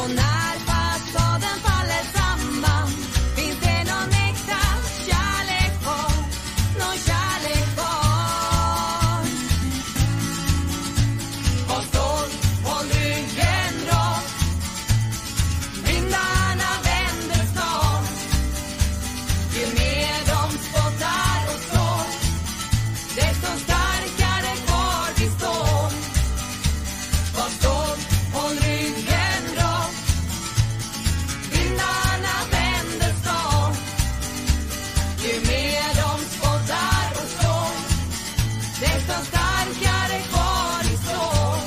Och när fasaden faller samman, finns det någon äkta kärlek kvar, någon kärlek kvar. Var stolt, håll ryggen rak, vindarna vänder snart. Ju mer de spottar och slår, desto starkare kvar vi står. Var stolt, håll ryggen rak, vindarna vänder snart. Ju mer de spottar och slår, desto starkare kvar vi står.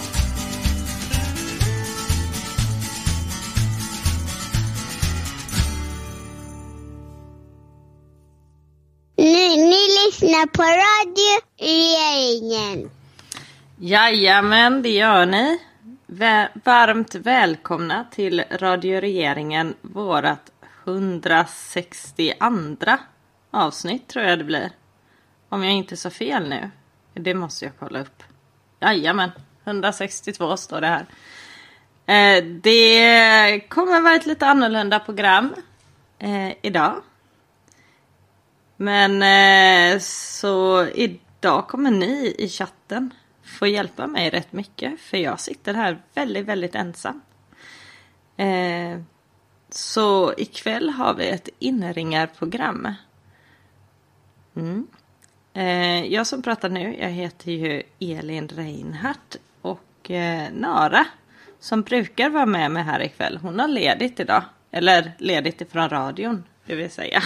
Ni lyssnar på Radio Regeringen. Jajamän, det gör ni. Varmt välkomna till Radio Regeringen, vårat 162 avsnitt tror jag det blir. Om jag inte så fel nu. Det måste jag kolla upp. Jajamän, 162 står det här. Det kommer vara ett lite annorlunda program idag. Men så idag kommer ni i chatten få hjälpa mig rätt mycket. För jag sitter här väldigt, väldigt ensam. Så ikväll har vi ett inringarprogram. Jag som pratar nu, jag heter ju Elin Reinhardt. Och Nara som brukar vara med mig här ikväll, hon har ledigt idag. Eller ledigt ifrån radion, det vill säga.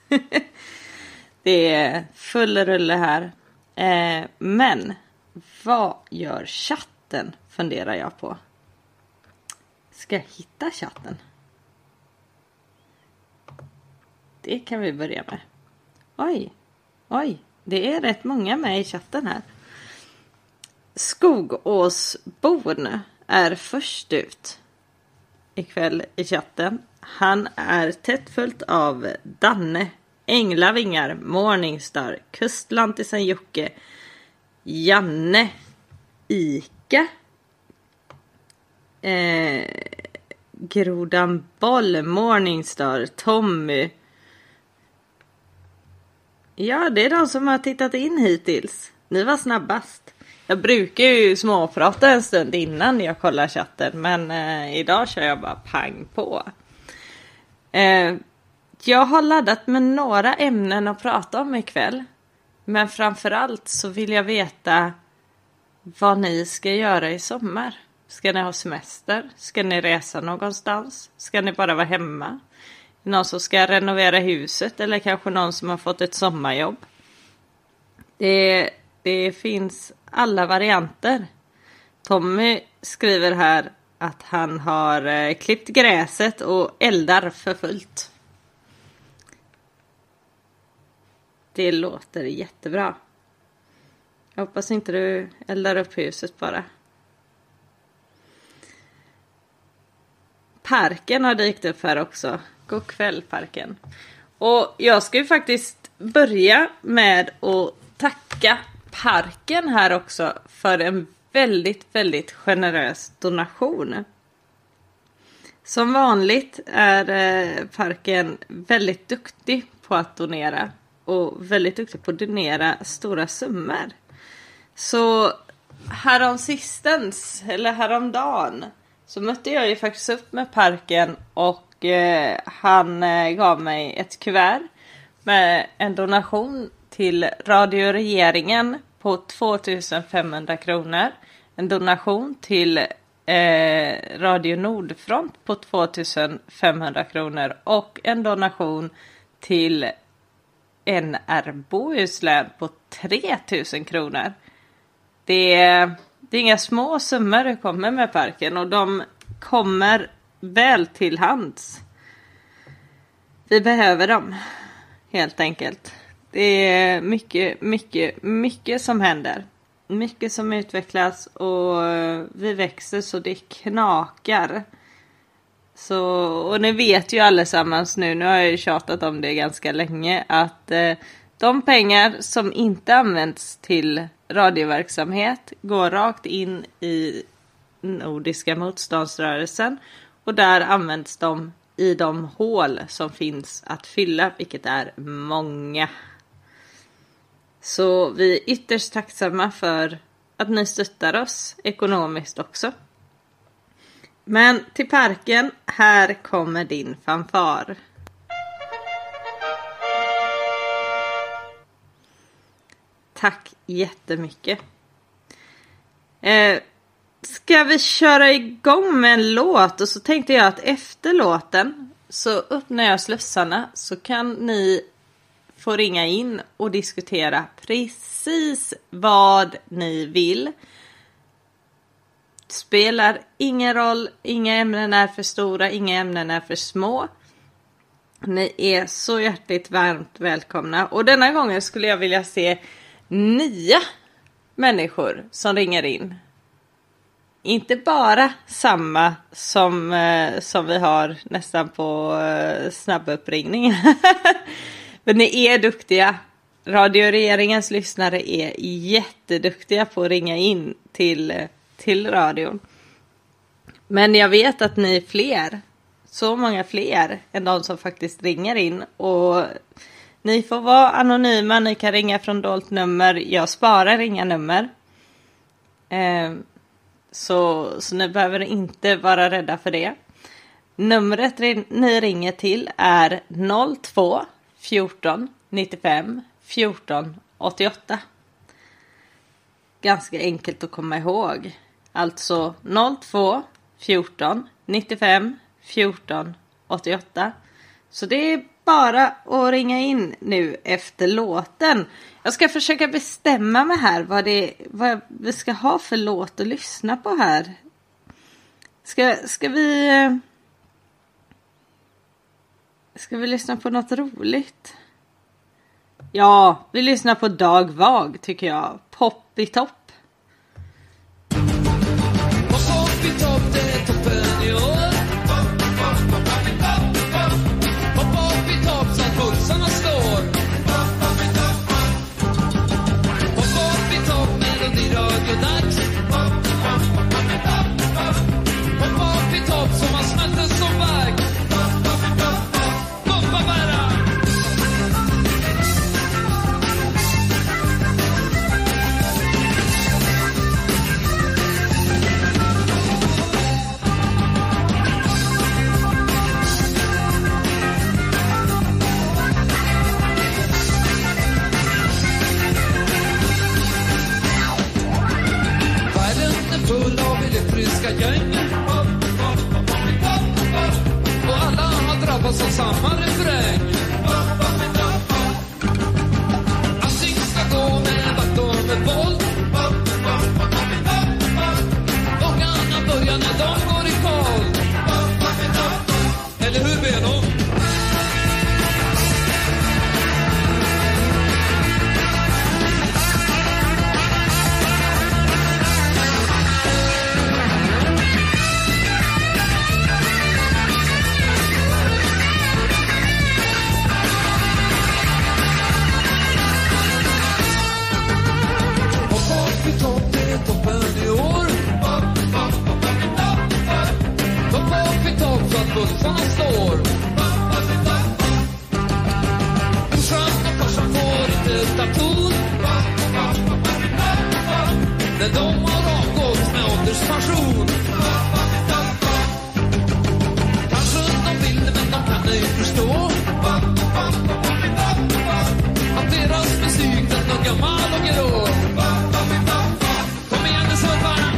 Det är full rulle här. Men vad gör chatten, funderar jag på. Ska jag hitta chatten? Det kan vi börja med. Oj, det är rätt många med i chatten här. Skogåsborn är först ut ikväll i chatten. Han är tätt fullt av Danne, Änglavingar, Morningstar, Kustlantisen Jocke, Janne, Ika, Grodan Boll, Morningstar, Tommy. Ja, det är de som har tittat in hittills. Ni var snabbast. Jag brukar ju småprata en stund innan jag kollar chatten, men idag kör jag bara pang på. Jag har laddat med några ämnen att prata om ikväll. Men framförallt så vill jag veta vad ni ska göra i sommar. Ska ni ha semester? Ska ni resa någonstans? Ska ni bara vara hemma? Någon som ska renovera huset eller kanske någon som har fått ett sommarjobb. Det finns alla varianter. Tommy skriver här att han har klippt gräset och eldar för fullt. Det låter jättebra. Jag hoppas inte du eldar upp huset bara. Parken har dykt upp här också. God kväll, Parken. Och jag ska ju faktiskt börja med att tacka Parken här också för en väldigt, väldigt generös donation. Som vanligt är Parken väldigt duktig på att donera. Och väldigt duktig på att donera stora summor. Så häromdagen så mötte jag ju faktiskt upp med Parken. Och han gav mig ett kuvert med en donation till Radio Regeringen på 2500 kronor. En donation till Radio Nordfront på 2500 kronor. Och en donation till NR Bohuslän på 3000 kronor. Det är inga små summor det kommer med Parken. Och de kommer väl till hands. Vi behöver dem. Helt enkelt. Det är mycket som händer. Mycket som utvecklas. Och vi växer så det knakar. Och ni vet ju allesammans nu har jag ju tjatat om det ganska länge, att de pengar som inte används till radioverksamhet går rakt in i Nordiska motståndsrörelsen Och där används de i de hål som finns att fylla, vilket är många. Så vi är ytterst tacksamma för att ni stöttar oss ekonomiskt också. Men till parken, här kommer din fanfar. Tack jättemycket. Ska vi köra igång med en låt? Och så tänkte jag att efter låten så öppnar jag slussarna, så kan ni få ringa in och diskutera precis vad ni vill. Spelar ingen roll, inga ämnen är för stora, inga ämnen är för små. Ni är så hjärtligt varmt välkomna. Och denna gången skulle jag vilja se nya människor som ringer in. Inte bara samma som vi har nästan på snabbuppringningen. Men ni är duktiga. Radio Regeringens lyssnare är jätteduktiga på att ringa in till radion. Men jag vet att ni är fler. Så många fler än de som faktiskt ringer in. Och ni får vara anonyma. Ni kan ringa från dolt nummer. Jag sparar inga nummer. Så ni behöver inte vara rädda för det. Numret ni ringer till är 02 14 95 14 88. Ganska enkelt att komma ihåg. Alltså 02 14 95 14 88. Så det är bara att ringa in nu efter låten. Jag ska försöka bestämma mig här vad vi ska ha för låt att lyssna på här. Ska vi lyssna på något roligt? Ja, vi lyssnar på Dag Vag tycker jag. Pop i topp. Pop i topp, det är toppen i år. Pop i topp så att pulsarna slår. Pop i topp, melodiradiodags. Pop i topp som har smälter som väg. Poppa bara. Full av elektriska gäng. Och alla har drabbats av samma refräng. Allting ska gå med vakt och med våld. Dagarna börjar när de går i koll. Eller hur Beno? Bussarna står. Brorsan och farsan får inte station. När de har avgått med ålderspension. Kanske de vill men de kan ej förstå att deras musik den är gammal och grå. Kom igen nu surfarna.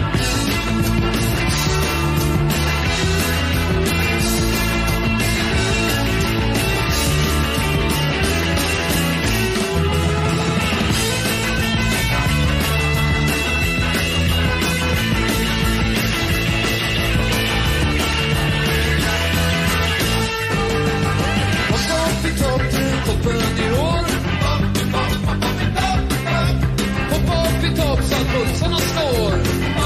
Pulsarna slår.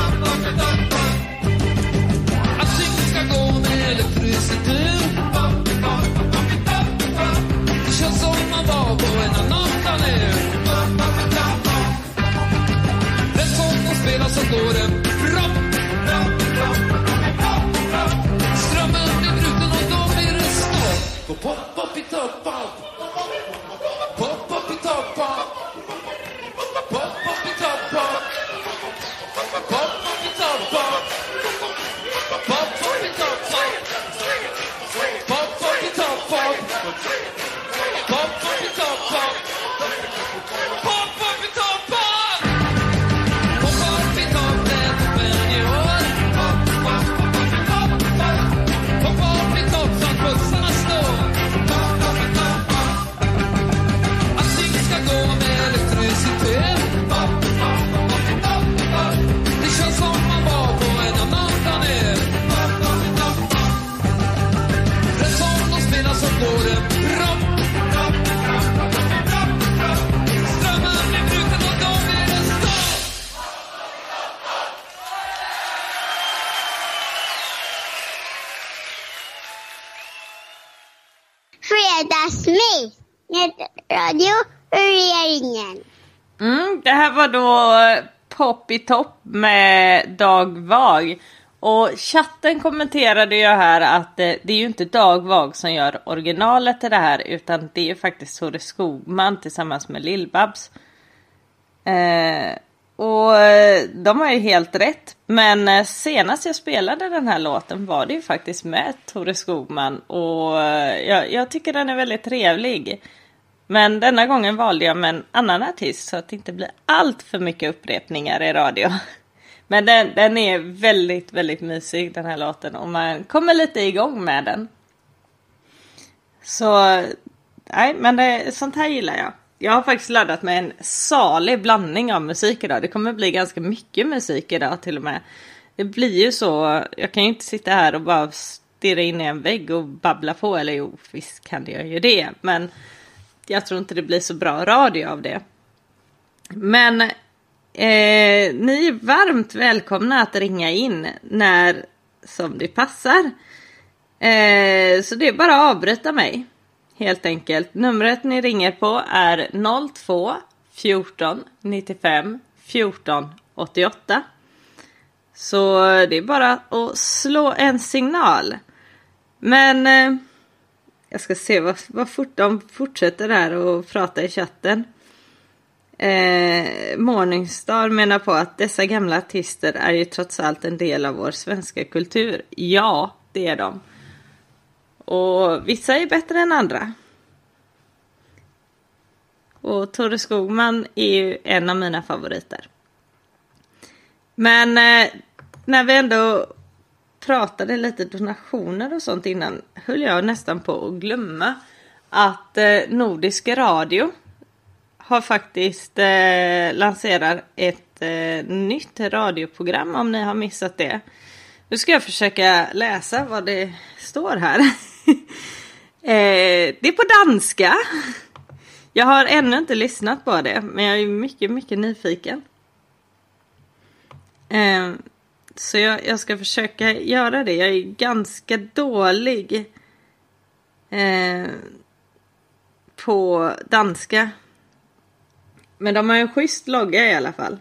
Allting ska gå med elektricitet. Det känns som man var på en annan planet. Den som de spelar så går en propp. Strömmen Gå pop, pop i topp, pop. Pop, pop i topp, pop. Pop, pop i topp, pop. Pop, pop i topp, pop. Pop, pop i topp, pop. Pop, pop i topp, pop. Pop, pop i topp, pop. Pop, pop i topp, pop. Pop, pop i toppen, men i år. Pop, pop, pop, pop, pop. Pop, pop i topp så att bussarna står. Pop, pop i topp, pop. Allting ska gå med elektricitet. Pop, pop, pop, pop, pop. Det känns som man var på en annan planet. Pop, pop i topp, pop. Den sång de spelar så går det bra. Strömmen blir bruten och då blir det stopp. Fredagsmys med Radio Regeringen. Det här var då Pop i topp med Dag Vag. Och chatten kommenterade ju här att det är ju inte Dag Vag som gör originalet till det här, utan det är ju faktiskt Tore Skogman tillsammans med Lill-Babs. Och de har ju helt rätt. Men senast jag spelade den här låten var det ju faktiskt med Tore Skogman. Och jag tycker den är väldigt trevlig. Men denna gången valde jag med en annan artist så att det inte blir allt för mycket upprepningar i radio. Men den är väldigt, väldigt mysig den här låten. Och man kommer lite igång med den. Så, nej, men sånt här gillar jag. Jag har faktiskt laddat med en salig blandning av musik idag. Det kommer bli ganska mycket musik idag till och med. Det blir ju så, jag kan ju inte sitta här och bara stirra in i en vägg och babbla på. Eller jo, visst kan jag ju det. Men jag tror inte det blir så bra radio av det. Men ni är varmt välkomna att ringa in när som det passar. Så det är bara att avbryta mig. Helt enkelt. Numret ni ringer på är 02 14 95 14 88. Så det är bara att slå en signal. Men jag ska se vad fort de fortsätter här och prata i chatten. Morningstar menar på att dessa gamla artister är ju trots allt en del av vår svenska kultur. Ja, det är de. Och vissa är bättre än andra. Och Tore Skogman är ju en av mina favoriter. Men när vi ändå pratade lite donationer och sånt innan, höll jag nästan på att glömma att Nordisk Radio har faktiskt lanserat ett nytt radioprogram, om ni har missat det. Nu ska jag försöka läsa vad det står här. Det är på danska. Jag har ännu inte lyssnat på det, men jag är mycket, mycket nyfiken. Så jag ska försöka göra det. Jag är ganska dålig på danska. Men de har ju en schysst logga i alla fall.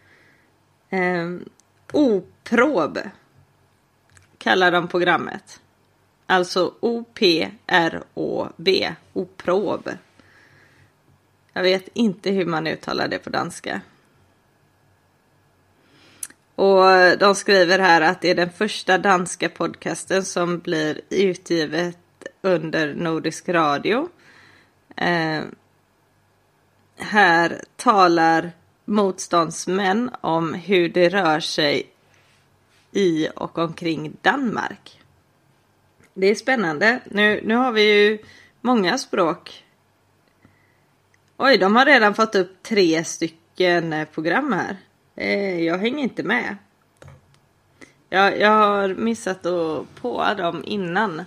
Oprob kallar de programmet. Alltså O-P-R-O-B. Oprob. Jag vet inte hur man uttalar det på danska. Och de skriver här att det är den första danska podcasten som blir utgivet under Nordisk Radio. Här talar motståndsmän om hur det rör sig i och omkring Danmark. Det är spännande. Nu har vi ju många språk. Oj, de har redan fått upp 3 stycken program här. Jag hänger inte med. Jag har missat att på dem innan.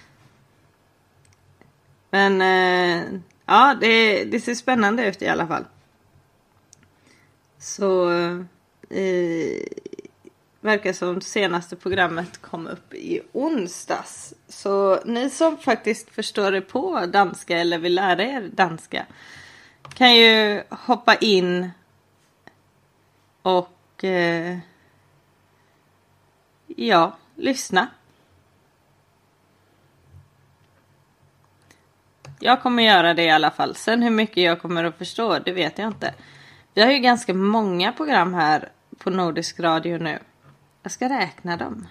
Men ja, det ser spännande ut i alla fall. Så verkar som senaste programmet kom upp i onsdags. Så ni som faktiskt förstår det på danska eller vill lära er danska kan ju hoppa in och ja, lyssna. Jag kommer göra det i alla fall. Sen hur mycket jag kommer att förstå, det vet jag inte. Vi har ju ganska många program här på Nordisk Radio nu. Jag ska räkna dem.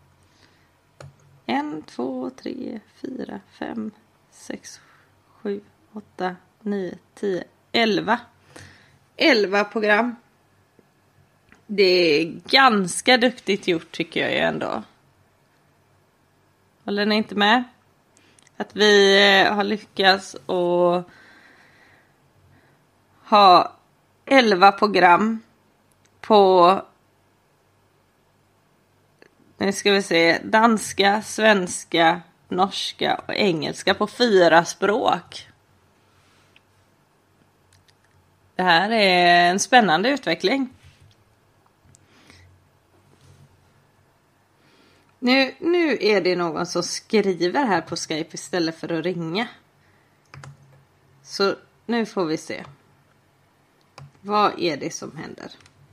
1, 2, 3, 4, 5, 6, 7, 8, 9, 10, 11. 11 program. Det är ganska duktigt gjort tycker jag ju ändå. Håller ni inte med? Att vi har lyckats att ha 11 program på, nu ska vi se, danska, svenska, norska och engelska på 4 språk. Det här är en spännande utveckling. Nu är det någon som skriver här på Skype istället för att ringa. Så nu får vi se. Vad är det som händer?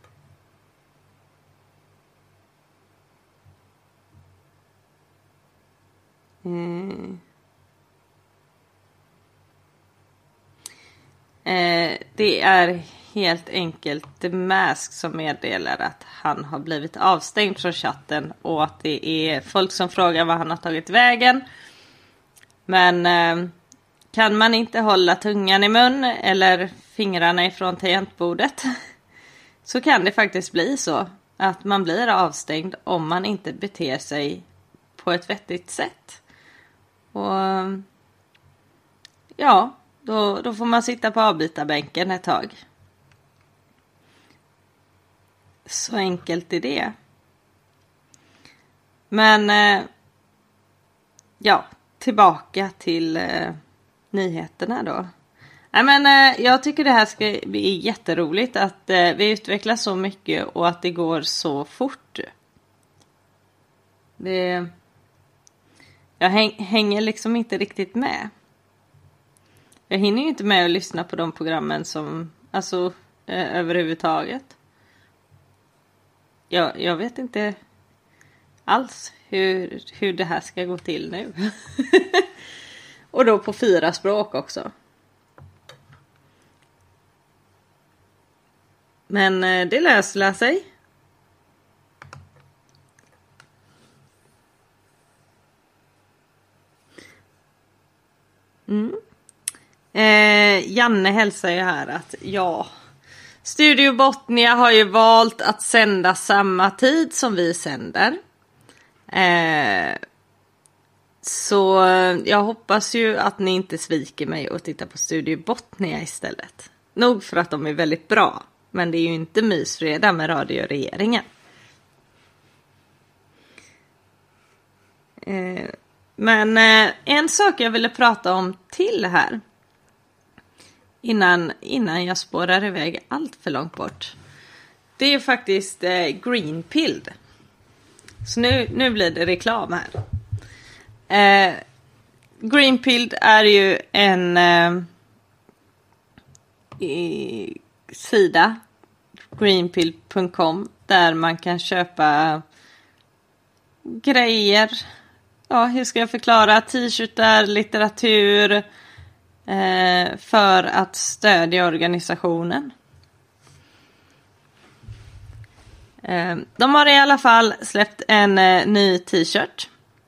Det är helt enkelt The Mask som meddelar att han har blivit avstängd från chatten och att det är folk som frågar vad han har tagit vägen. Men kan man inte hålla tungan i mun eller fingrarna ifrån tangentbordet så kan det faktiskt bli så att man blir avstängd om man inte beter sig på ett vettigt sätt. Och ja, då får man sitta på avbytarbänken ett tag. Så enkelt är det. Men ja, tillbaka till nyheterna då. Jag tycker det här ska bli jätteroligt att vi utvecklas så mycket och att det går så fort. Jag hänger liksom inte riktigt med. Jag hinner ju inte med att lyssna på de programmen som, alltså överhuvudtaget. Jag vet inte alls hur det här ska gå till nu. Och då på 4 språk också. Men det löser sig. Janne hälsar ju här att Studio Botnia har ju valt att sända samma tid som vi sänder. Så jag hoppas ju att ni inte sviker mig och tittar på Studio Botnia istället. Nog för att de är väldigt bra. Men det är ju inte mysfredag med radioregeringen. Men en sak jag ville prata om till här. Innan jag spårar iväg allt för långt bort. Det är faktiskt Greenpilled. Så nu blir det reklam här. Greenpilled är ju en sida, greenpilled.com, där man kan köpa grejer. Ja, hur ska jag förklara? T-shirtar, litteratur för att stödja organisationen. De har i alla fall släppt en ny t-shirt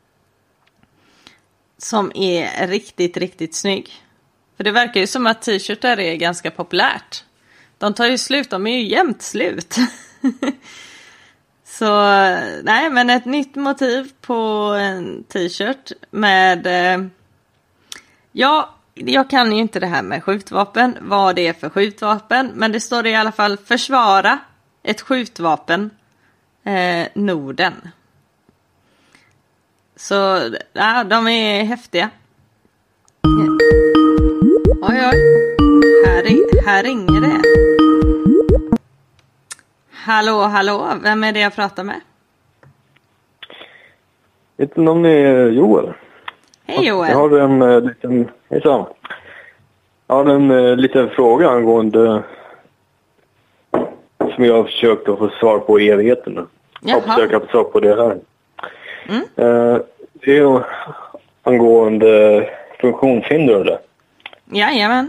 som är riktigt, riktigt snygg. För det verkar ju som att t-shirtar är ganska populärt. De tar ju slut, de är ju jämt slut. Så nej, men ett nytt motiv på en t-shirt med jag kan ju inte det här med skjutvapen, vad det är för skjutvapen, men det står i alla fall försvara ett skjutvapen Norden. Så ja, de är häftiga. Oj. Här ringer det. Hallå, vem är det jag pratar med? Mitt namn är Joel. Hej Joel. Jag har en liten... Hejsan. Jag har en liten fråga angående... som jag har försökt att få svar på i evigheten. Jag försöker få svar på det här. Det är ju angående funktionshindrade. Jajamän.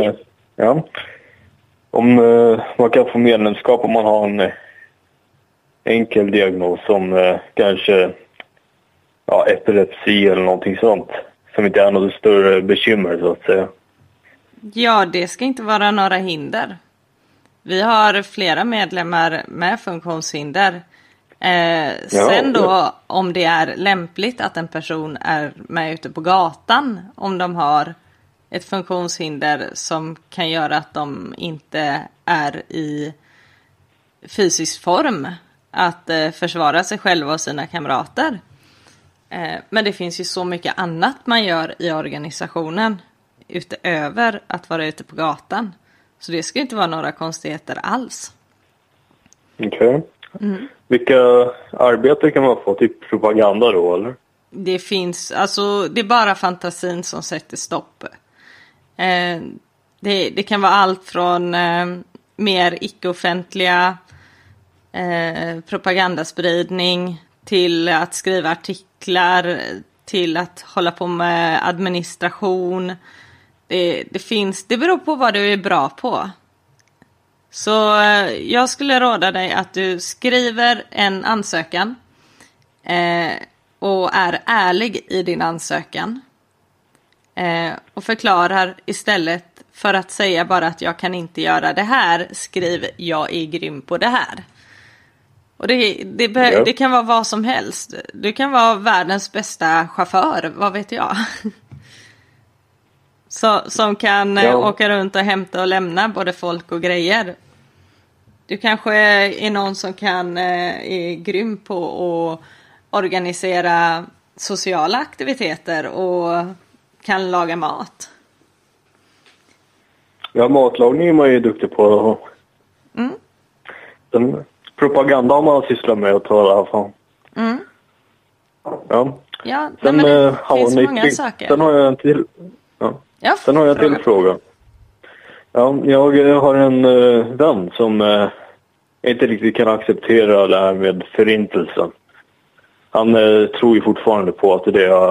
Om man kan få medlemskap om man har en enkel diagnos som kanske epilepsi eller någonting sånt. Som inte är något större bekymmer så att säga. Ja, det ska inte vara några hinder. Vi har flera medlemmar med funktionshinder. Sen då, om det är lämpligt att en person är med ute på gatan, om de har ett funktionshinder som kan göra att de inte är i fysisk form att försvara sig själva och sina kamrater. Men det finns ju så mycket annat man gör i organisationen utöver att vara ute på gatan. Så det ska inte vara några konstigheter alls. Okej. Vilka arbeten kan man få? Typ propaganda då, eller? Det finns, alltså det är bara fantasin som sätter stopp. Det kan vara allt från mer icke-offentliga propagandaspridning till att skriva artiklar, till att hålla på med administration. Det beror på vad du är bra på. Så jag skulle råda dig att du skriver en ansökan och är ärlig i din ansökan. Och förklarar istället för att säga bara att jag kan inte göra det här, skriv jag är grym på det här. Och det kan vara vad som helst. Du kan vara världens bästa chaufför, vad vet jag. Som kan åka runt och hämta och lämna både folk och grejer. Du kanske är någon som är grym på att organisera sociala aktiviteter och kan laga mat. Ja, matlagning är man ju duktig på. Den propaganda har man sysslat med att ta i alla fall. Ja, men det finns många saker. Sen har jag en till. Sen har jag en till fråga. Ja, jag har en vän som inte riktigt kan acceptera det här med förintelsen. Han tror ju fortfarande på att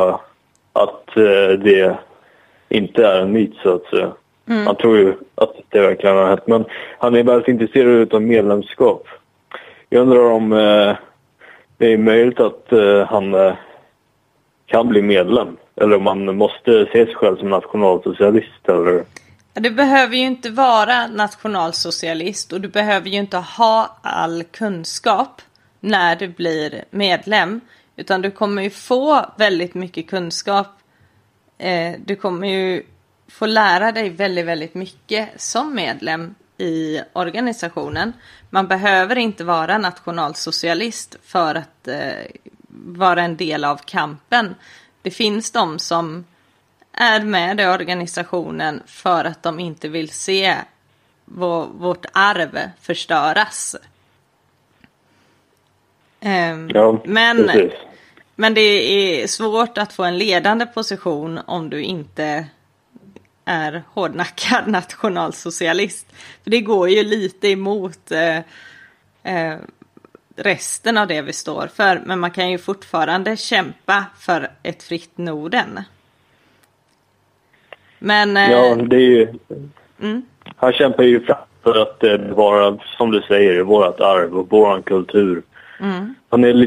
det inte är en myt så att säga. Han tror ju att det verkligen har hänt. Men han är väldigt intresserad av medlemskap. Jag undrar om det är möjligt att han kan bli medlem. Eller om man måste se sig själv som nationalsocialist eller... Du behöver ju inte vara nationalsocialist och du behöver ju inte ha all kunskap när du blir medlem. Utan du kommer ju få väldigt mycket kunskap. Du kommer ju få lära dig väldigt, väldigt mycket som medlem i organisationen. Man behöver inte vara nationalsocialist för att vara en del av kampen. Det finns de som är med i organisationen för att de inte vill se vårt arv förstöras. Men det är svårt att få en ledande position om du inte är hårdnackad nationalsocialist. För det går ju lite emot resten av det vi står för. Men man kan ju fortfarande kämpa för ett fritt Norden. Men det är ju... Han kämpar ju för att bevara, som du säger, vårt arv och vår kultur. Han är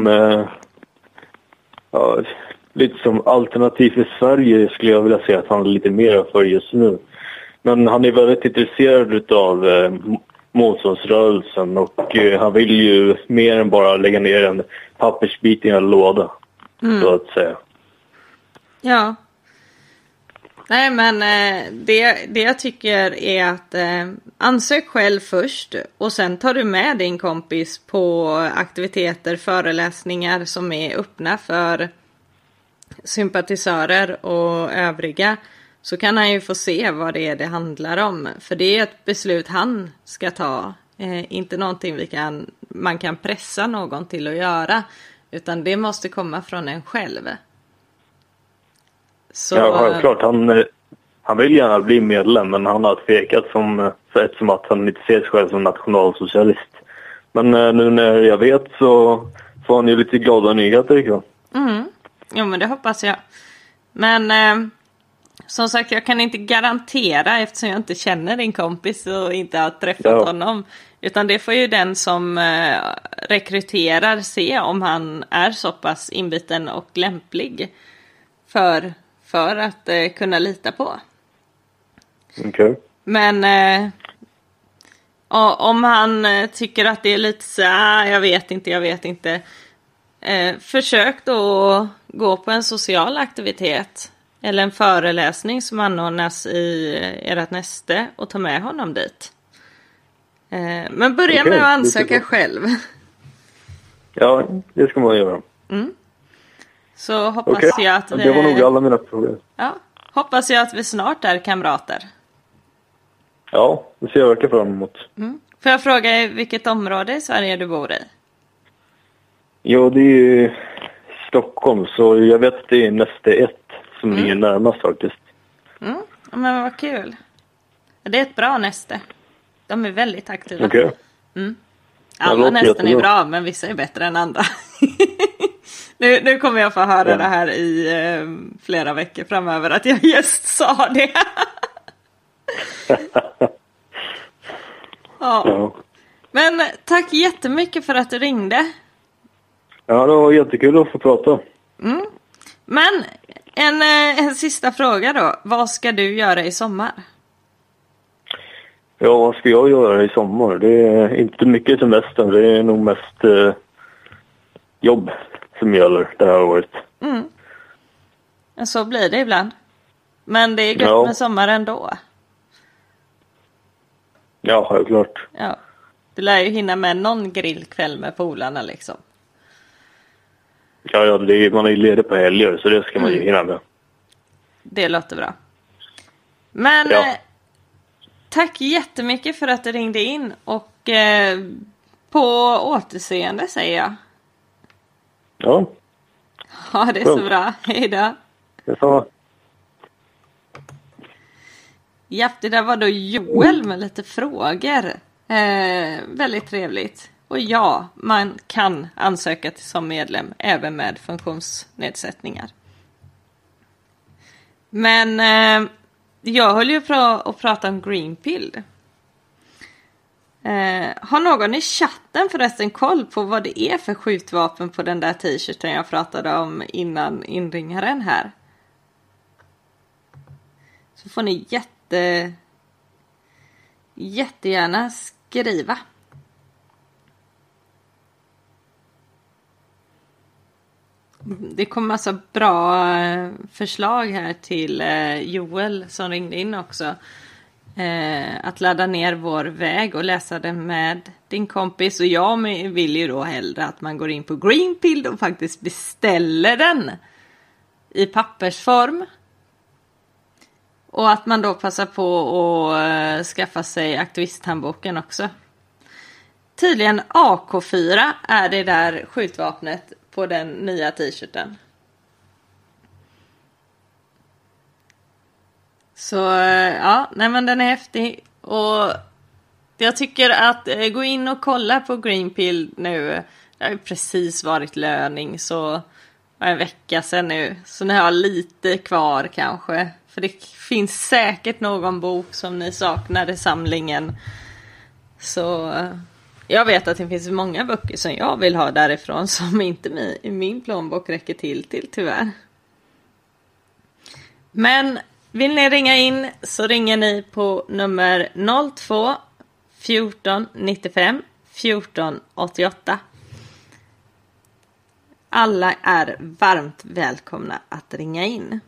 lite som alternativ för Sverige skulle jag vilja säga att han är lite mer för just nu. Men han är väldigt intresserad av motståndsrörelsen och han vill ju mer än bara lägga ner en pappersbit i en låda, så att säga. Ja. Nej, men det jag tycker är att ansök själv först och sen tar du med din kompis på aktiviteter, föreläsningar som är öppna för sympatisörer och övriga, så kan han ju få se vad det handlar om. För det är ett beslut han ska ta, inte någonting man kan pressa någon till att göra, utan det måste komma från en själv. Så, ja, självklart. Han vill gärna bli medlem, men han har tvekat som att han inte ser sig själv som nationalsocialist. Men nu när jag vet så får han ju lite glada nyheter ikväll. Jo, men det hoppas jag. Men som sagt, jag kan inte garantera eftersom jag inte känner din kompis och inte har träffat honom. Utan det får ju den som rekryterar se om han är så pass inbiten och lämplig för att kunna lita på. Okej. Men om han tycker att det är lite så jag vet inte. Försök då gå på en social aktivitet eller en föreläsning som anordnas i ert näste och ta med honom dit. Men börja med att ansöka själv. Ja, det ska man göra. Så hoppas jag att det var nog alla mina frågor. Ja, hoppas jag att vi snart är kamrater. Ja, det ser jag verkligen fram emot. Får jag fråga vilket område i Sverige du bor i? Ja, det är ju Stockholm, så jag vet att det är nästa 1 som ligger närmast faktiskt. Men vad kul. Det är ett bra näste. De är väldigt aktiva. Okej. Alla nästen är bra, men vissa är bättre än andra. nu kommer jag få höra det här i flera veckor framöver att jag just sa det. Ja. Men tack jättemycket för att du ringde. Ja, det var jättekul att få prata. Men en sista fråga då. Vad ska du göra i sommar? Ja, vad ska jag göra i sommar? Det är inte mycket semester. Det är nog mest jobb som gäller det här året. Så blir det ibland. Men det är gött med sommar ändå. Ja, självklart. Ja. Du lär ju hinna med någon grillkväll med polarna liksom. Ja, man är ju ledig på helger så det ska man ju hinna med. Det låter bra. Men tack jättemycket för att du ringde in och på återseende säger jag. Ja. Ja, det är så bra. Hej då. Detsamma. Ja, det där var då Joel med lite frågor. Väldigt trevligt. Och ja, man kan ansöka som medlem även med funktionsnedsättningar. Men jag höll ju att prata om Greenpill. Har någon i chatten förresten koll på vad det är för skjutvapen på den där t-shirten jag pratade om innan inringaren här? Så får ni jättegärna skriva. Det kom massa bra förslag här till Joel som ringde in också. Att ladda ner vår väg och läsa den med din kompis. Och jag vill ju då hellre att man går in på Greenpill och faktiskt beställer den i pappersform. Och att man då passar på att skaffa sig aktivisthandboken också. Tydligen AK4 är det där skjutvapnet på den nya t-shirten. Så ja, nej men den är häftig. Och jag tycker att gå in och kolla på Greenpill nu. Det har ju precis varit löning så en vecka sedan nu. Så ni har lite kvar kanske. För det finns säkert någon bok som ni saknar i samlingen. Så jag vet att det finns många böcker som jag vill ha därifrån som inte min plånbok räcker till tyvärr. Men vill ni ringa in så ringer ni på nummer 02 14 95 14 88. Alla är varmt välkomna att ringa in.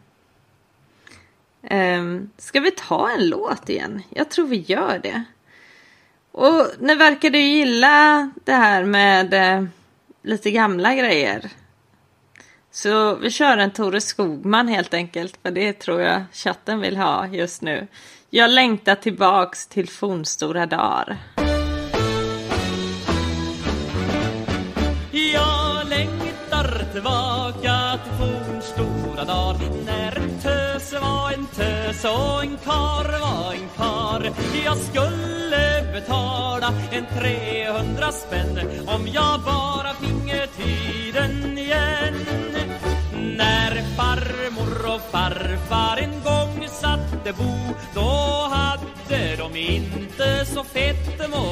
Ska vi ta en låt igen? Jag tror vi gör det. Och ni verkar ju gilla det här med lite gamla grejer. Så vi kör en Tore Skogman helt enkelt. För det tror jag chatten vill ha just nu. Jag längtar tillbaks till fornstora dagar. Jag längtar tillbaka till fornstora dagar. När en tös var en tös och en kar var en kar. Jag skulle betala en 300 spänn om jag bara finge tiden igen. När farmor och farfar en gång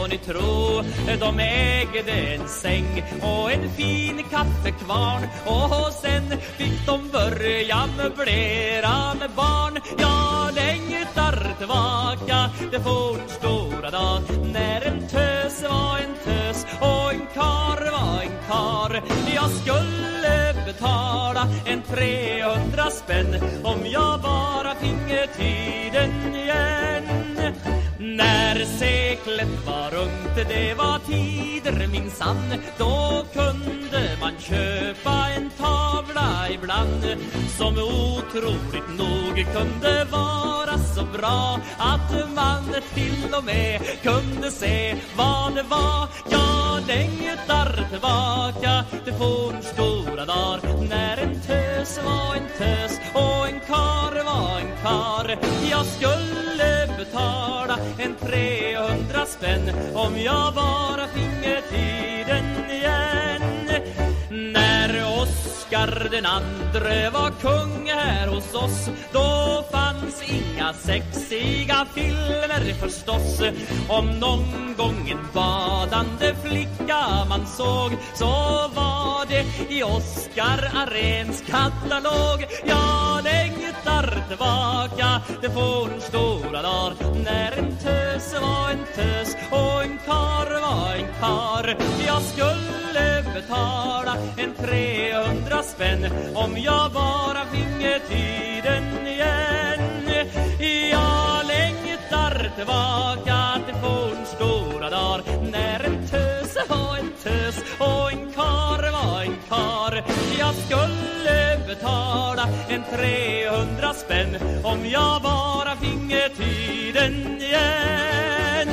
må ni tro. De ägde en säng och en fin kaffekvarn, och sen fick de börja möblera med barn. Jag längtar tillbaka till fornstora dag, när en tös var en tös och en kar var en kar. Jag skulle betala en 300 spänn om jag bara finge tiden igen. När seklet var ungt, det var tider minsann, då kunde man köpa en tavla ibland, som otroligt nog kunde vara så bra att man till och med kunde se vad det var. Jag längtar tillbaka till fornstora dagar, när en tös var en tös och en kar var en kar. Jag skulle betala en 300 spänn om jag bara finge tiden igen. När Oscar den andre var kung här hos oss, då fanns inga sexiga filmer förstås. Om någon gång en badande flicka man såg, så var det i Oscar Arens katalog. Jag längtar tillbaka till fornstora dagar, när en tös var en tös och en kar var en kar. Jag skulle betala en 300 spänn om jag bara finge tiden igen. Jag längtar tillbaka till fornstora dagar, när en tös var en tös och en kar var en kar. Jag skulle betala en 300 spänn om jag bara finge tiden igen.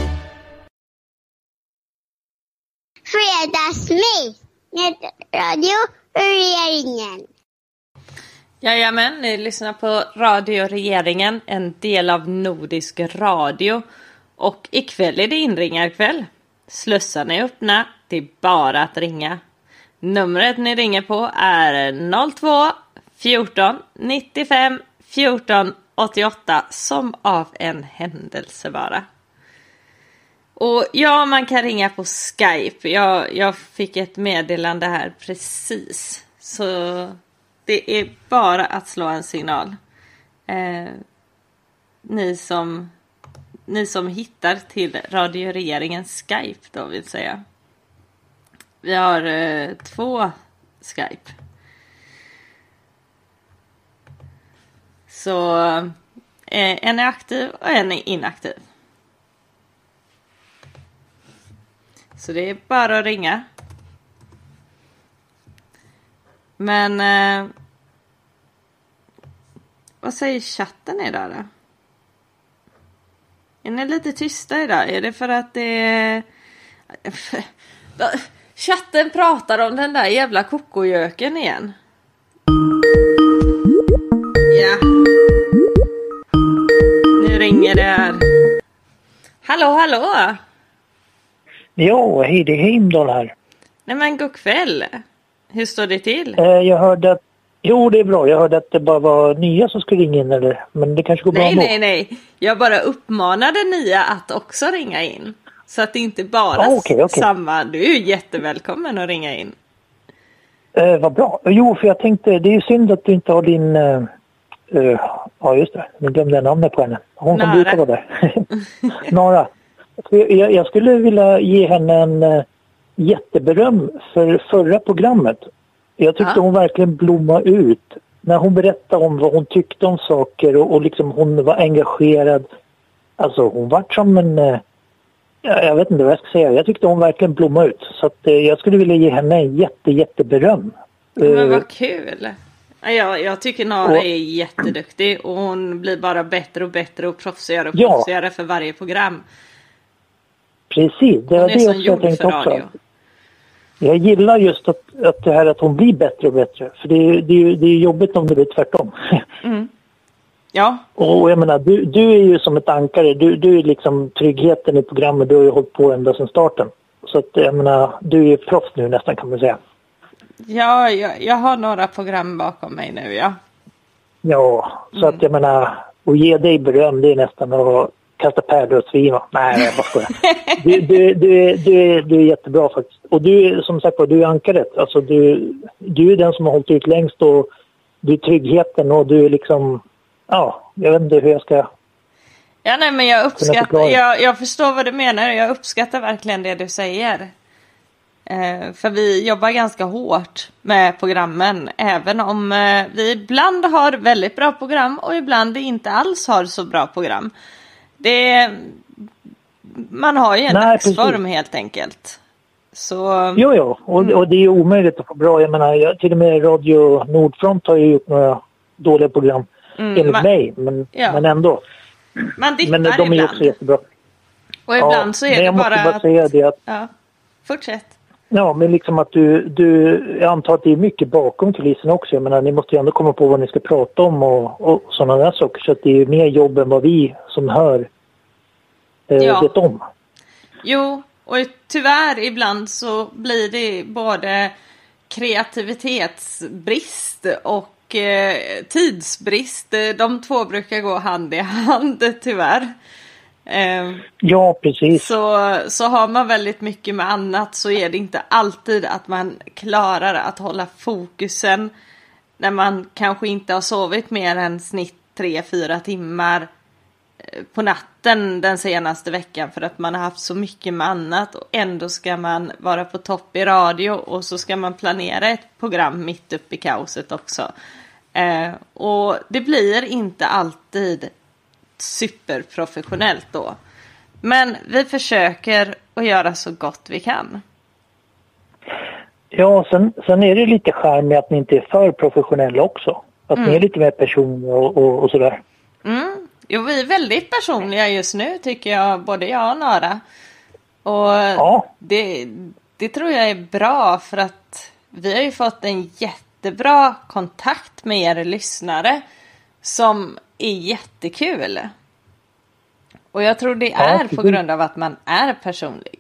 Fredagsmys med Radio Regeringen. Jajamän, ni lyssnar på Radio Regeringen, en del av Nordisk Radio. Och ikväll är det inringarkväll. Slussarna är öppna, det är bara att ringa. Numret ni ringer på är 02 14 95 14 88, som av en händelse bara. Och ja, man kan ringa på Skype. Jag fick ett meddelande här precis. Så det är bara att slå en signal. Ni som hittar till Radio Regeringen Skype då, vill säga. Vi har 2 Skype. Så en är aktiv och en är inaktiv. Så det är bara att ringa. Men vad säger chatten idag då? Är ni lite tysta idag? Är det för att det är... Chatten pratar om den där jävla kokojöken igen. Ja. Nu ringer det här. Hallå? Ja, hej, det är Heimdall här. Nej men god kväll. Hur står det till? Jag hörde att... Jo, det är bra. Jag hörde att det bara var nya som skulle ringa in, eller... Men det kanske går bra ändå. Nej. Jag bara uppmanade nya att också ringa in. Så att det inte bara okay. samma... Du är ju jättevälkommen att ringa in. Vad bra. Jo, för jag tänkte... Det är ju synd att du inte har din... ja, just det. Nu glömde jag namnet på henne. Hon som brukar vara där. Nara. Jag skulle vilja ge henne en jätteberöm för förra programmet. Jag tyckte hon verkligen blommade ut. När hon berättade om vad hon tyckte om saker och liksom hon var engagerad. Alltså hon var som en... jag vet inte vad jag ska säga. Jag tyckte hon verkligen blommade ut. Så att, jag skulle vilja ge henne en jätteberöm. Men vad kul. Jag tycker Nara är jätteduktig. Och hon blir bara bättre och bättre och proffsigare för varje program. Precis, det är det jag tänkte också. Radio. Jag gillar just att det här att hon blir bättre och bättre. För det är jobbigt om det blir tvärtom. Mm. Ja. Och jag menar, du är ju som ett ankare. Du är liksom tryggheten i programmet. Du har ju hållit på ända sedan starten. Så att jag menar, du är proffs nu nästan, kan man säga. Ja, jag har några program bakom mig nu, ja. Ja, så att jag menar, att ge dig beröm, det är nästan att kasta pärlor och svin. Nej, jag bara skojar. Du är jättebra faktiskt. Och du, som sagt, du är ankaret. Alltså du är den som har hållit ut längst och du är tryggheten och du är liksom, ja, jag vet inte hur jag ska... Ja, nej, men jag förstår vad du menar. Jag uppskattar verkligen det du säger. För vi jobbar ganska hårt med programmen. Även om vi ibland har väldigt bra program och ibland inte alls har så bra program. Man har ju en dagsform helt enkelt. Så... Jo, och det är omöjligt att få bra. Jag menar, till och med Radio Nordfront har ju gjort några dåliga program enligt mig. Men ändå. Man dippar men de är ju också jättebra. Och ibland så är det bara att... säga det att... Ja, fortsätt. Ja, men liksom att jag antar att det är mycket bakom kulissen också. Jag menar, ni måste ju ändå komma på vad ni ska prata om och sådana där saker. Så att det är mer jobb än vad vi som hör vet om. Jo, och tyvärr ibland så blir det både kreativitetsbrist och tidsbrist. De två brukar gå hand i hand tyvärr. Ja, precis. Så har man väldigt mycket med annat så är det inte alltid att man klarar att hålla fokusen när man kanske inte har sovit mer än snitt 3-4 timmar på natten den senaste veckan för att man har haft så mycket med annat och ändå ska man vara på topp i radio och så ska man planera ett program mitt uppe i kaoset också. Och det blir inte alltid superprofessionellt då. Men vi försöker att göra så gott vi kan. Ja, sen är det lite charm med att ni inte är för professionella också. Att ni är lite mer personliga och sådär. Jo, vi är väldigt personliga just nu tycker jag, både jag och Nara. Och det tror jag är bra för att vi har ju fått en jättebra kontakt med er lyssnare som är jättekul. Och jag tror det är på grund av att man är personlig.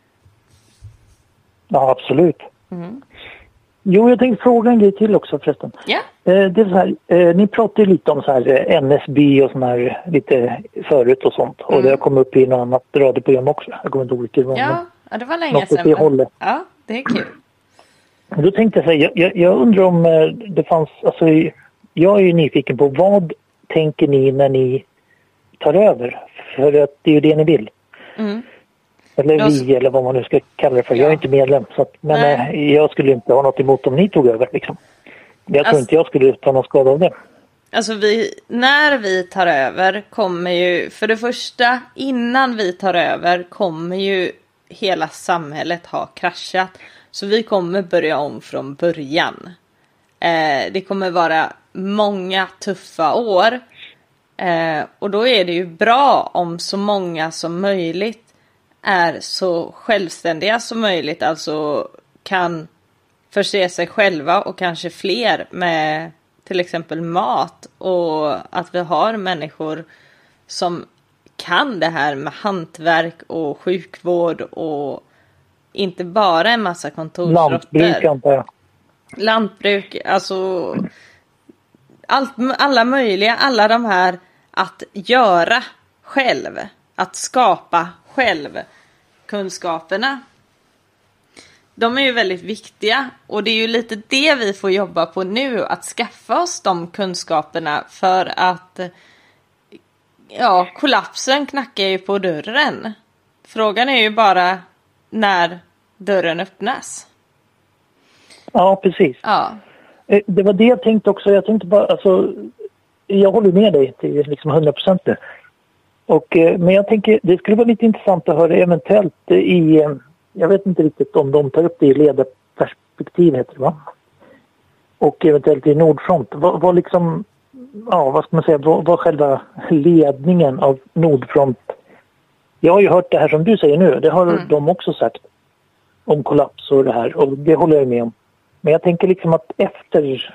Ja, absolut. Jo, jag tänkte fråga en grej till också förresten. Ja. Det är så här, ni pratade ju lite om så här NSB och sån här lite förut och sånt. Och det har kommit upp i något annat radioprogram också. Jag kommer inte ihåg vilket. Ja, det var länge sedan. Ja, det är kul. Och då tänkte jag säga, jag undrar om det fanns, alltså jag är ju nyfiken på vad tänker ni när ni tar över? För att det är ju det ni vill. Eller eller vad man nu ska kalla det för. Jag är inte medlem. Så att, men jag skulle inte ha något emot om ni tog över. Liksom. Jag tror inte jag skulle ta någon skada av det. Alltså när vi tar över kommer ju, för det första, innan vi tar över kommer ju hela samhället ha kraschat. Så vi kommer börja om från början. Det kommer vara många tuffa år. Och då är det ju bra om så många som möjligt är så självständiga som möjligt. Alltså kan förse sig själva och kanske fler med till exempel mat. Och att vi har människor som kan det här med hantverk och sjukvård och inte bara en massa kontorsråttor. Lantbruk antar jag. Lantbruk, alltså alla möjliga, alla de här att göra själv, att skapa själv kunskaperna. De är ju väldigt viktiga och det är ju lite det vi får jobba på nu, att skaffa oss de kunskaperna för att kollapsen knackar ju på dörren. Frågan är ju bara när dörren öppnas. Ja, precis. Ja. Det var det jag tänkte också. Jag tänkte bara, alltså, jag håller med dig till liksom 100% det. Men jag tänker, det skulle vara lite intressant att höra eventuellt jag vet inte riktigt om de tar upp det i ledarperspektiv heter det va? Och eventuellt i Nordfront. Vad liksom, vad ska man säga, vad själva ledningen av Nordfront. Jag har ju hört det här som du säger nu, det har de också sagt om kollaps och det här, och det håller jag med om. Men jag tänker liksom att efter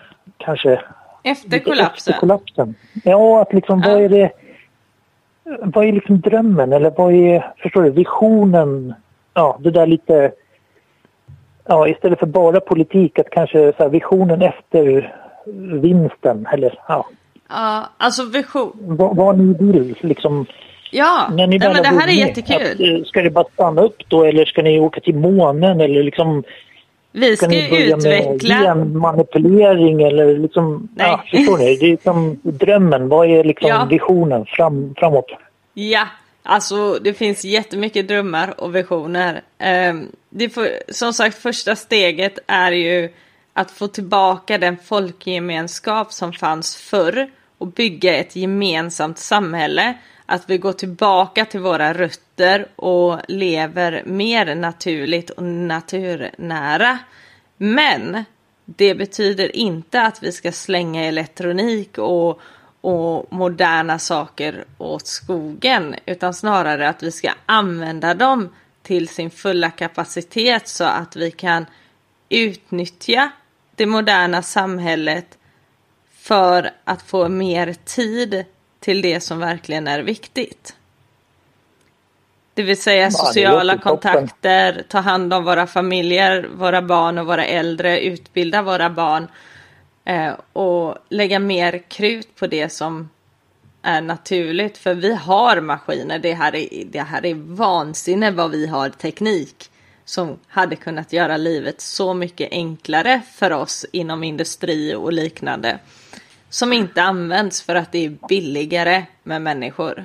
kollapsen. Ja, att liksom vad är liksom drömmen eller vad är, förstår du, visionen? Ja, det där lite, istället för bara politik, att kanske så här, visionen efter vinsten eller Ja, alltså vision. Vad ni vill liksom Ja, När ni nej, väl men det har här är vunnit, jättekul. ska det bara stanna upp då eller ska ni åka till månen eller liksom Vi ska ni ju börja med utveckla... genmanipulering eller liksom, Nej. ja, förstår ni? Det är liksom drömmen, vad är liksom Ja. visionen framåt? Ja, alltså det finns jättemycket drömmar och visioner. Som sagt, första steget är ju att få tillbaka den folkgemenskap som fanns förr och bygga ett gemensamt samhälle. Att vi går tillbaka till våra rötter och lever mer naturligt och naturnära. Men det betyder inte att vi ska slänga elektronik och moderna saker åt skogen, utan snarare att vi ska använda dem till sin fulla kapacitet så att vi kan utnyttja det moderna samhället för att få mer tid till det som verkligen är viktigt. Det vill säga sociala kontakter, ta hand om våra familjer, våra barn och våra äldre, utbilda våra barn och lägga mer krut på det som är naturligt. För vi har maskiner, det här är vansinne vad vi har teknik som hade kunnat göra livet så mycket enklare för oss inom industri och liknande. Som inte används för att det är billigare med människor.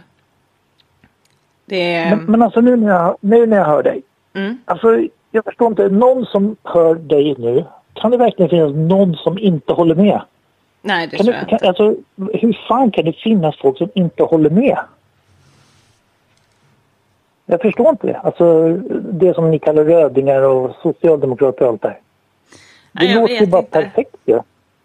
Men alltså nu när jag hör dig. Alltså jag förstår inte, någon som hör dig nu, kan det verkligen finnas någon som inte håller med? Nej, det tror jag inte. Alltså, hur fan kan det finnas folk som inte håller med? Jag förstår inte det. Alltså det som ni kallar rödingar och socialdemokrater och allt det här. Det låter ju bara perfekt ju. Ja.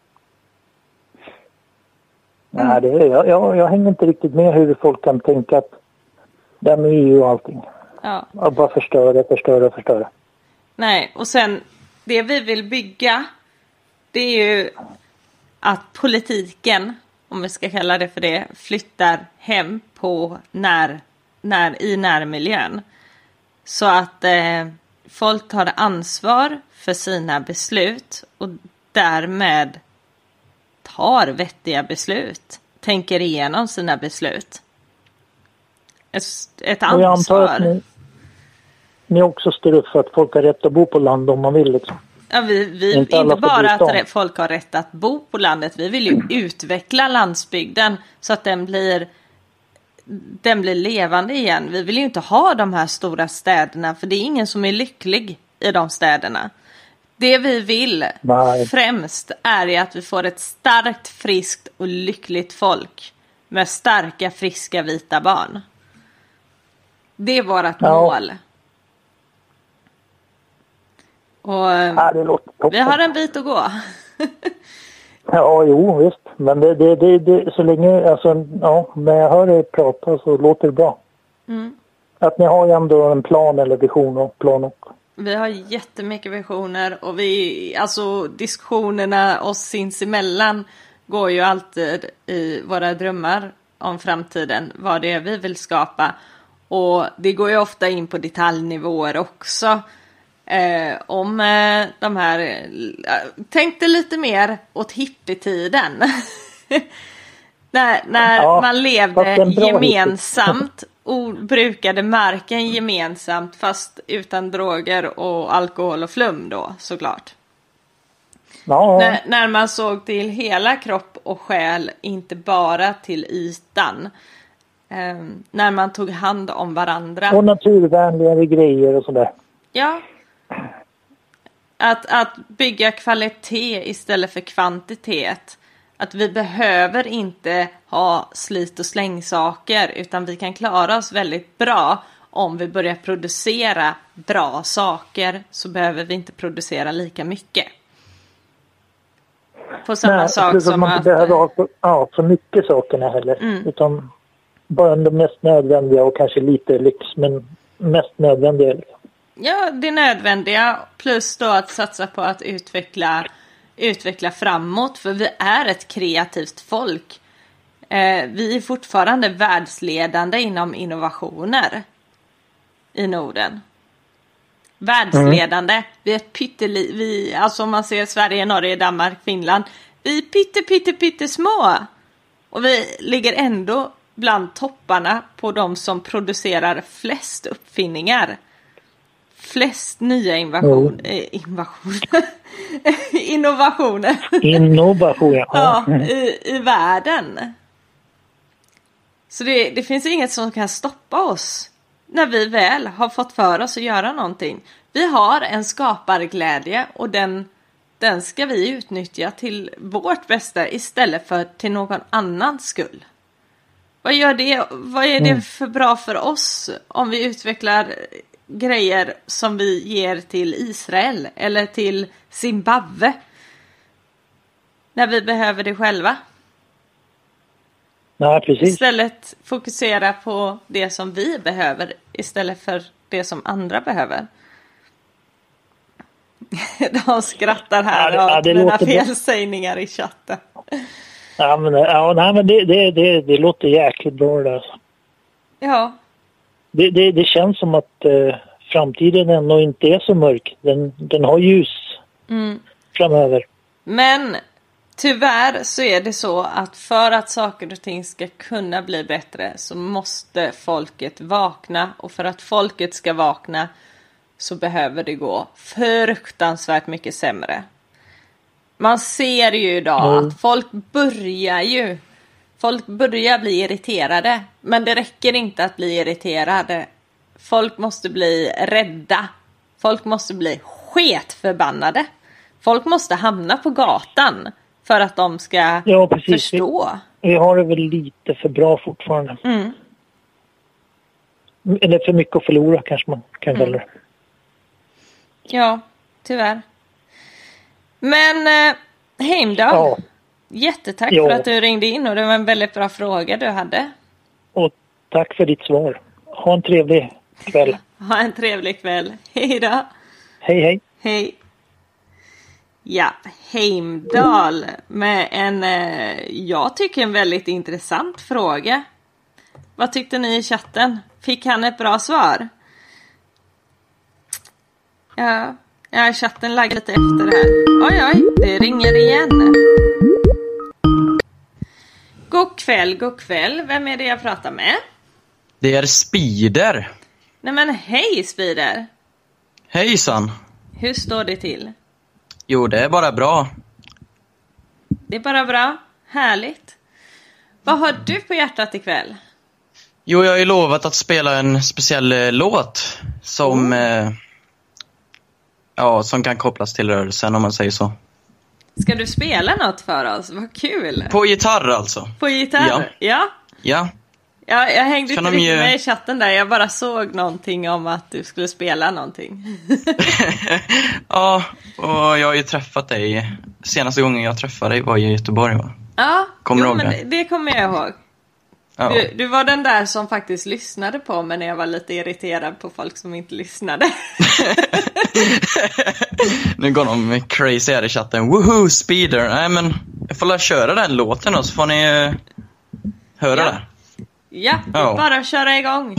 Nej, jag hänger inte riktigt med hur folk kan tänka att det med EU och allting. Ja. Och bara förstöra. Nej, och sen det vi vill bygga, det är ju att politiken, om vi ska kalla det för det, flyttar hem på i närmiljön. Så att folk tar ansvar för sina beslut och därmed tar vettiga beslut. Tänker igenom sina beslut. Ett ansvar. Och jag antar att ni också står upp för att folk har rätt att bo på land om man vill liksom. Ja, vi inte bara att folk har rätt att bo på landet. Vi vill ju utveckla landsbygden så att den blir levande igen. Vi vill ju inte ha de här stora städerna, för det är ingen som är lycklig i de städerna. Det vi vill främst är ju att vi får ett starkt, friskt och lyckligt folk med starka, friska, vita barn. Det är vårt mål. Och det låter toppen. vi har en bit att gå. Ja, jo, visst. Men det så länge, alltså, ja, när jag hör er prata så låter det bra. Att ni har ju ändå en plan eller vision och plan också. Vi har jättemycket visioner och alltså diskussionerna oss sinsemellan går ju alltid i våra drömmar om framtiden, vad det är vi vill skapa. Och det går ju ofta in på detaljnivåer också. Om de här, tänkte lite mer åt hippietiden. när man levde gemensamt och brukade marken gemensamt fast utan droger och alkohol och flum då, såklart. Ja. När man såg till hela kropp och själ, inte bara till ytan. När man tog hand om varandra. Och naturvänligare grejer och sådär. Ja. Att bygga kvalitet istället för kvantitet. Att vi behöver inte ha slit- och slängsaker, utan vi kan klara oss väldigt bra om vi börjar producera bra saker, så behöver vi inte producera lika mycket. På samma sak som man inte behöver ha så mycket sakerna heller. Utan bara de mest nödvändiga och kanske lite lyx, men mest nödvändiga. Ja, det nödvändiga, plus då att satsa på att utveckla framåt, för vi är ett kreativt folk. Vi är fortfarande världsledande inom innovationer i Norden. Världsledande. Vi är ett alltså om man ser Sverige, Norge, Danmark, Finland, vi är pyttesmå. Och vi ligger ändå bland topparna på de som producerar flest uppfinningar. Flest nya innovationer. Innovation, ja. I världen. Så det finns inget som kan stoppa oss när vi väl har fått för oss att göra någonting. Vi har en skaparglädje och den ska vi utnyttja till vårt bästa istället för till någon annans skull. Vad är det för bra för oss om vi utvecklar grejer som vi ger till Israel eller till Zimbabwe när vi behöver det själva? Ja, precis. Istället fokusera på det som vi behöver istället för det som andra behöver. De skrattar här åt mina felsägningar i chatten. Ja, men det låter jäkligt bra där. Alltså. Ja. Det känns som att framtiden ändå inte är så mörk. Den har ljus framöver. Men tyvärr så är det så att för att saker och ting ska kunna bli bättre så måste folket vakna. Och för att folket ska vakna så behöver det gå fruktansvärt mycket sämre. Man ser ju idag att folk börjar bli irriterade. Men det räcker inte att bli irriterade. Folk måste bli rädda. Folk måste bli sketförbannade. Folk måste hamna på gatan för att de ska förstå. Vi har det väl lite för bra fortfarande. Eller för mycket att förlora kanske man kan kalla det. Ja, tyvärr. Men Heimdall, jättetack för att du ringde in och det var en väldigt bra fråga du hade. Och tack för ditt svar. Ha en trevlig kväll. Ha en trevlig kväll. Hej då. Hej, hej. Hej. Ja, Heimdall med jag tycker en väldigt intressant fråga. Vad tyckte ni i chatten? Fick han ett bra svar? Ja, chatten laggar lite efter det här. Oj, det ringer igen. God kväll. Vem är det jag pratar med? Det är Spider. Nej men hej Spider. Hejsan. Hur står det till? Jo, det är bara bra. Det är bara bra. Härligt. Vad har du på hjärtat ikväll? Jo, jag har ju lovat att spela en speciell låt som som kan kopplas till rörelsen om man säger så. Ska du spela något för oss? Vad kul. På gitarr alltså. På gitarr? Ja. Ja, jag hängde inte riktigt med i chatten där. Jag bara såg någonting om att du skulle spela någonting. Ja, och jag har ju träffat dig. Senaste gången jag träffade dig var i Göteborg, va? Ja, kommer du ihåg det? Det kommer jag ihåg. Ja. Du var den där som faktiskt lyssnade på mig när jag var lite irriterad på folk som inte lyssnade. Nu går de crazy här i chatten. Woohoo, Spider. Nej, men jag får köra den låten och så får ni höra det. Ja, bara köra igång.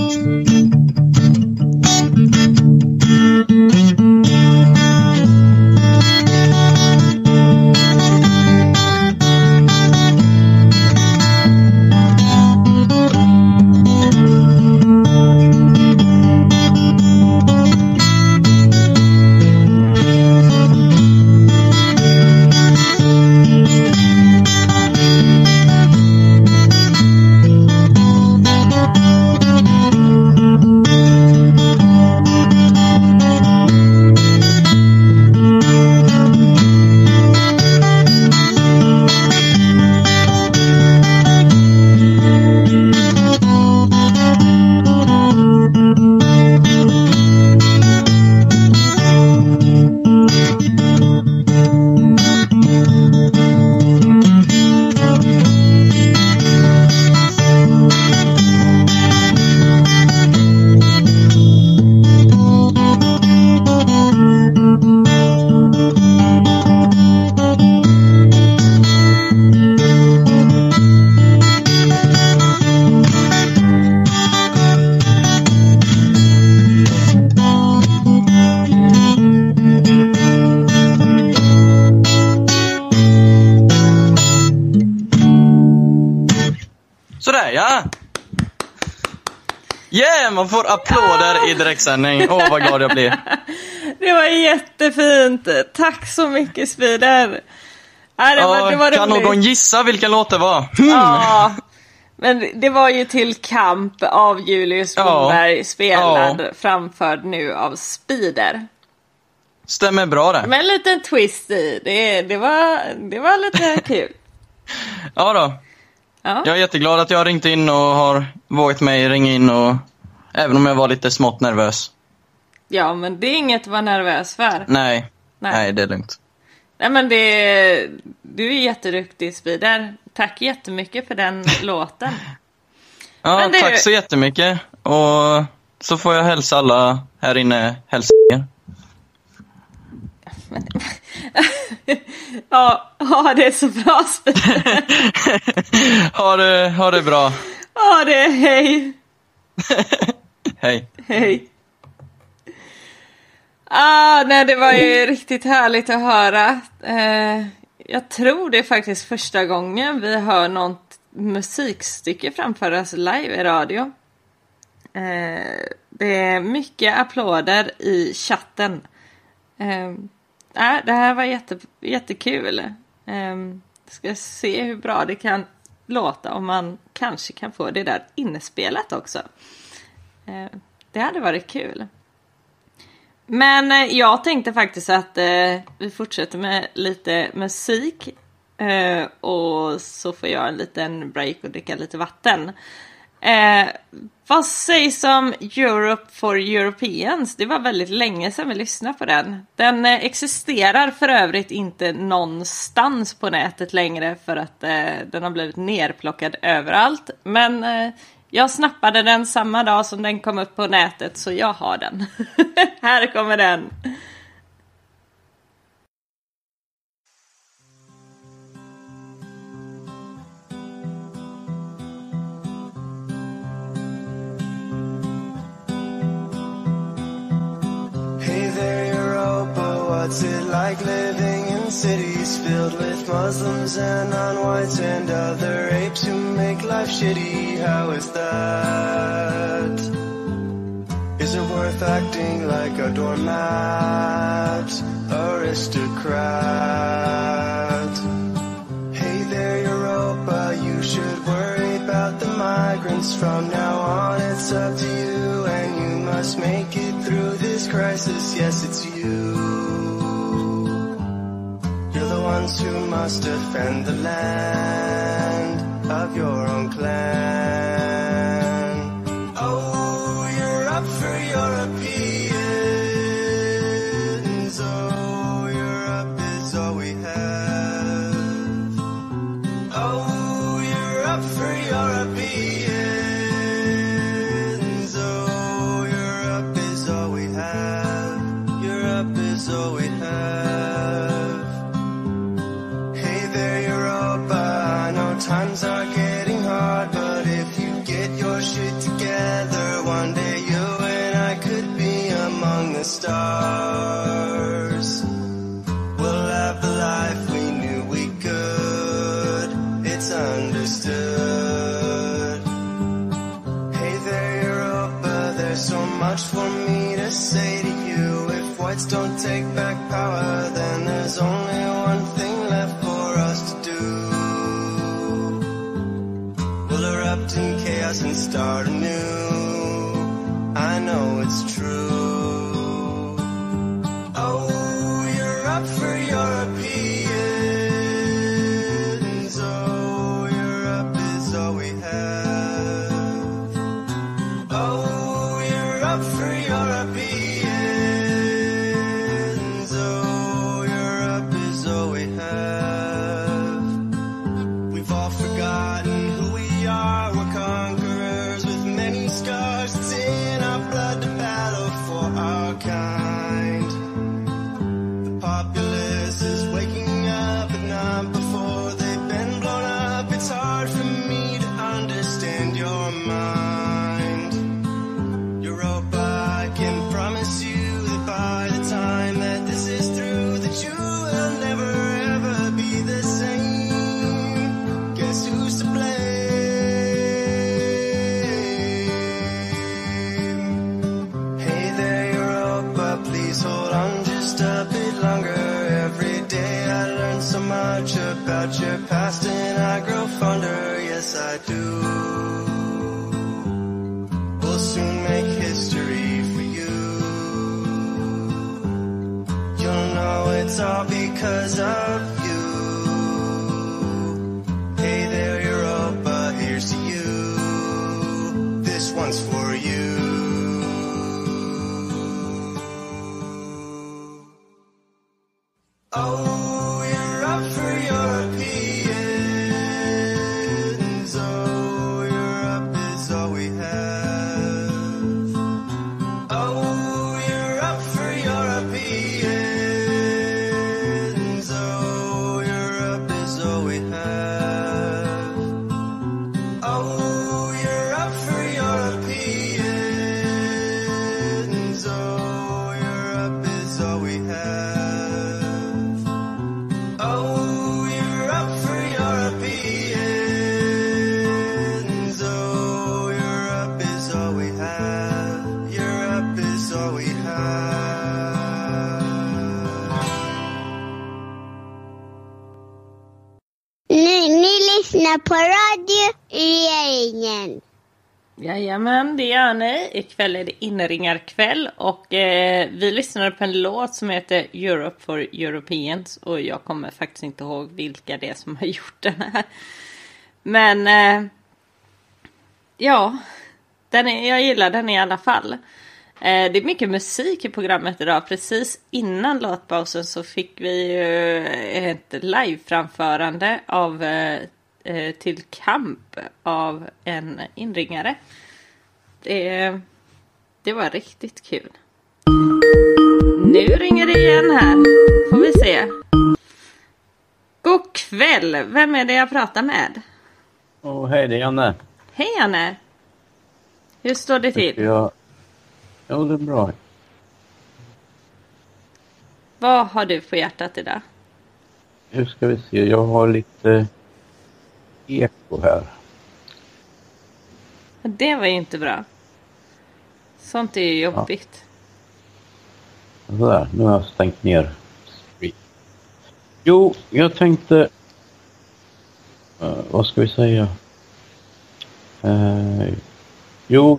Sådär, ja. Yeah, man får applåder i direktsändning. Åh, vad glad jag blir. Det var jättefint. Tack så mycket, Spider. Det var kan roligt. någon gissa vilken låt det var? Ja, men det var ju till Kamp av Julius Blomberg, spelad, framförd nu av Spider. Stämmer bra det. Men en liten twist i. Det var lite kul. Ja då. Ja. Jag är jätteglad att jag har ringt in och har vågat mig ringa in, och även om jag var lite smått nervös. Ja, men det är inget att vara nervös för. Nej, det är lugnt. Nej, men du är jätteduktig, Spider. Tack jättemycket för den låten. Ja, tack så jättemycket. Och så får jag hälsa alla här inne hälsningar. Ja, ha det så bra, Spider. ha det bra. Ha det, hej. Hej. Hej. Nej, det var ju riktigt härligt att höra. Jag tror det är faktiskt första gången vi hör något musikstycke framföras live i radio. Det är mycket applåder i chatten. Det här var jättekul. Ska se hur bra det kan låta om man kanske kan få det där inspelat också. Det hade varit kul. Men jag tänkte faktiskt att vi fortsätter med lite musik. Och så får jag en liten break och dricka lite vatten. Vad sägs om Europe for Europeans? Det var väldigt länge sedan vi lyssnade på den. Den existerar för övrigt inte någonstans på nätet längre, för att den har blivit nerplockad överallt. Men jag snappade den samma dag som den kom upp på nätet, så jag har den. Här kommer den. Hey there, Europa, what's it like living in cities filled with Muslims and non-whites and other apes who make life shitty? How is that? Is it worth acting like a doormat, aristocrat? Hey there, Europa, you should worry about the migrants. From now on, it's up to you, and you must make it through this crisis. Yes, it's you. You're the ones who must defend the land of your own clan. Oh, you're up for Europeans. Oh, Europe is all we have. Oh, you're up for Europeans. Oh, Europe is all we have. Europe is all we have. Hey there, Europa, I know times are getting hard, but if you get your shit together, one day you and I could be among the stars. We'll have the life we knew we could. It's understood. Hey there, Europa, there's so much for me to say to you. If whites don't take back power, then there's only one thing left for us to do. We'll erupt in chaos and start anew. I know it's true. Oh, you're up for Europeans. Oh, Europe is all we have. Oh, you're up for Europeans. Oh, Europe is all we have. We've all forgotten who we are. We're conquerors with many scars. It's in our blood to battle for our kind. The populace is waking up, but not before they've been blown up. It's hard for me to understand. because of you. Hey there, Europa, here's to you. This one's for you. Oh, you're up for Europeans. Oh, Europe is all we have. Oh, you're up for Europeans. Oh, Europe is all we have. Oh, you're up for Europeans. Oh, Europe is all we have. Oh, you're up for Europeans. Oh, Europe is all we have. Europe is all we have. Ni lyssnar på Radio Regeringen. Jajamän, det gör ni. Ikväll är det inringarkväll och vi lyssnade på en låt som heter Europe for Europeans och jag kommer faktiskt inte ihåg vilka det är som har gjort den här. Men ja, jag gillar den i alla fall. Det är mycket musik i programmet idag. Precis innan låtpausen så fick vi ju ett live-framförande av till kamp av en inringare. Det var riktigt kul. Nu ringer det igen här. Får vi se. God kväll. Vem är det jag pratar med? Hej, det är Janne. Hej Janne. Hur står det till? Ja, det är bra. Vad har du på hjärtat idag? Nu ska vi se. Jag har lite eko här. Det var ju inte bra. Sånt är ju jobbigt. Ja. Sådär, nu har jag stängt ner. Jo, jag tänkte... vad ska vi säga? Jo...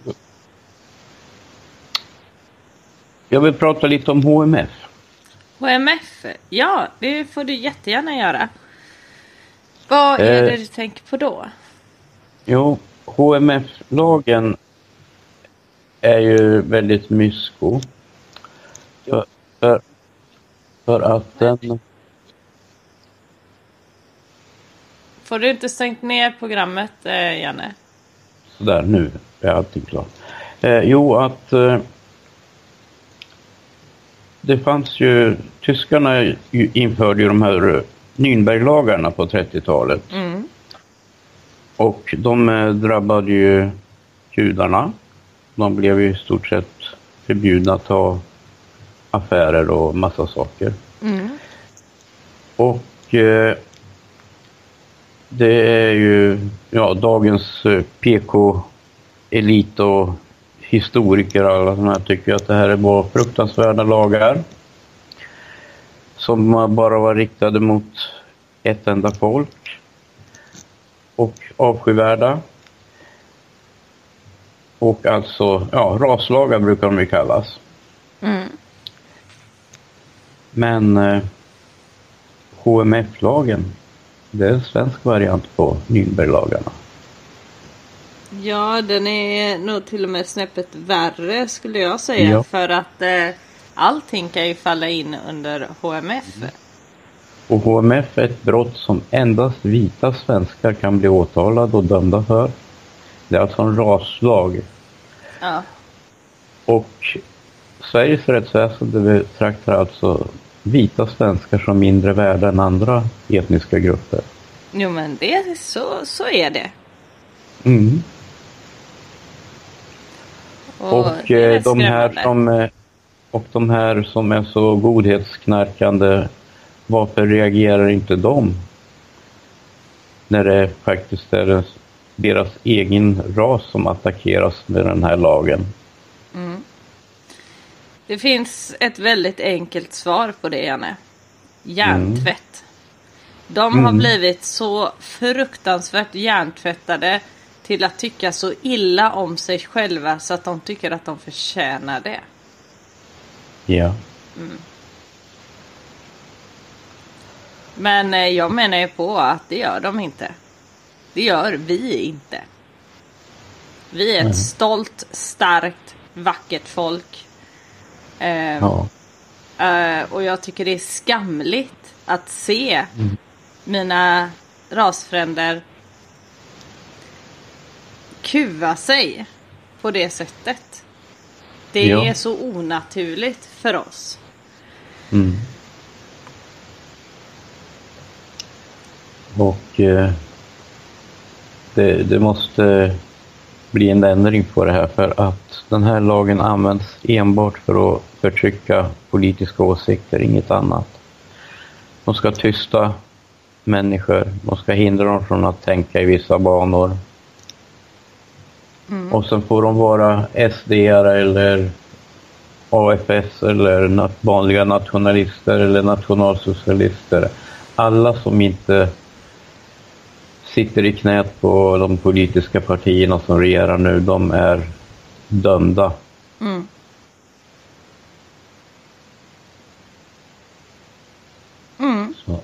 Jag vill prata lite om HMF. HMF? Ja, det får du jättegärna göra. Vad är det du tänker på då? Jo, HMF-lagen är ju väldigt mysko. För att den... Får du inte stängt ner programmet, Janne? Sådär, nu är allting klart. Det fanns ju... Tyskarna införde ju de här Nürnberglagarna på 30-talet. Mm. Och de drabbade ju judarna. De blev ju i stort sett förbjudna att ta affärer och massa saker. Mm. Och det är ju dagens PK-elit och historiker och alla sådana här tycker att det här är bara fruktansvärda lagar. Som bara var riktade mot ett enda folk. Och avskyvärda. Och alltså, raslagar brukar de ju kallas. Mm. Men HMF-lagen, det är en svensk variant på Nürnberglagarna. Ja, den är nog till och med snäppet värre skulle jag säga. Ja. För att allting kan ju falla in under HMF. Och HMF är ett brott som endast vita svenskar kan bli åtalade och dömda för. Det är alltså en raslag. Ja. Och Sveriges rättsväsende betraktar alltså vita svenskar som mindre värda än andra etniska grupper. Jo, men det så är det. Mm. Och det de här som är så godhetsknarkande, varför reagerar inte de? När det faktiskt är deras egen ras som attackeras med den här lagen. Mm. Det finns ett väldigt enkelt svar på det, Janne. Hjärntvätt. De har blivit så fruktansvärt hjärntvättade till att tycka så illa om sig själva så att de tycker att de förtjänar det. Ja. Mm. Men jag menar ju på att det gör de inte. Det gör vi inte. Vi är ett stolt, starkt, vackert folk. Och jag tycker det är skamligt att se mina rasfränder kuva sig på det sättet. Det är så onaturligt för oss. Och det måste bli en ändring på det här, för att den här lagen används enbart för att förtrycka politiska åsikter, inget annat. De ska tysta människor, de ska hindra dem från att tänka i vissa banor. Och sen får de vara SD-are eller AFS eller vanliga nationalister eller nationalsocialister. Alla som inte sitter i knät på de politiska partierna som regerar nu, de är dömda. Så.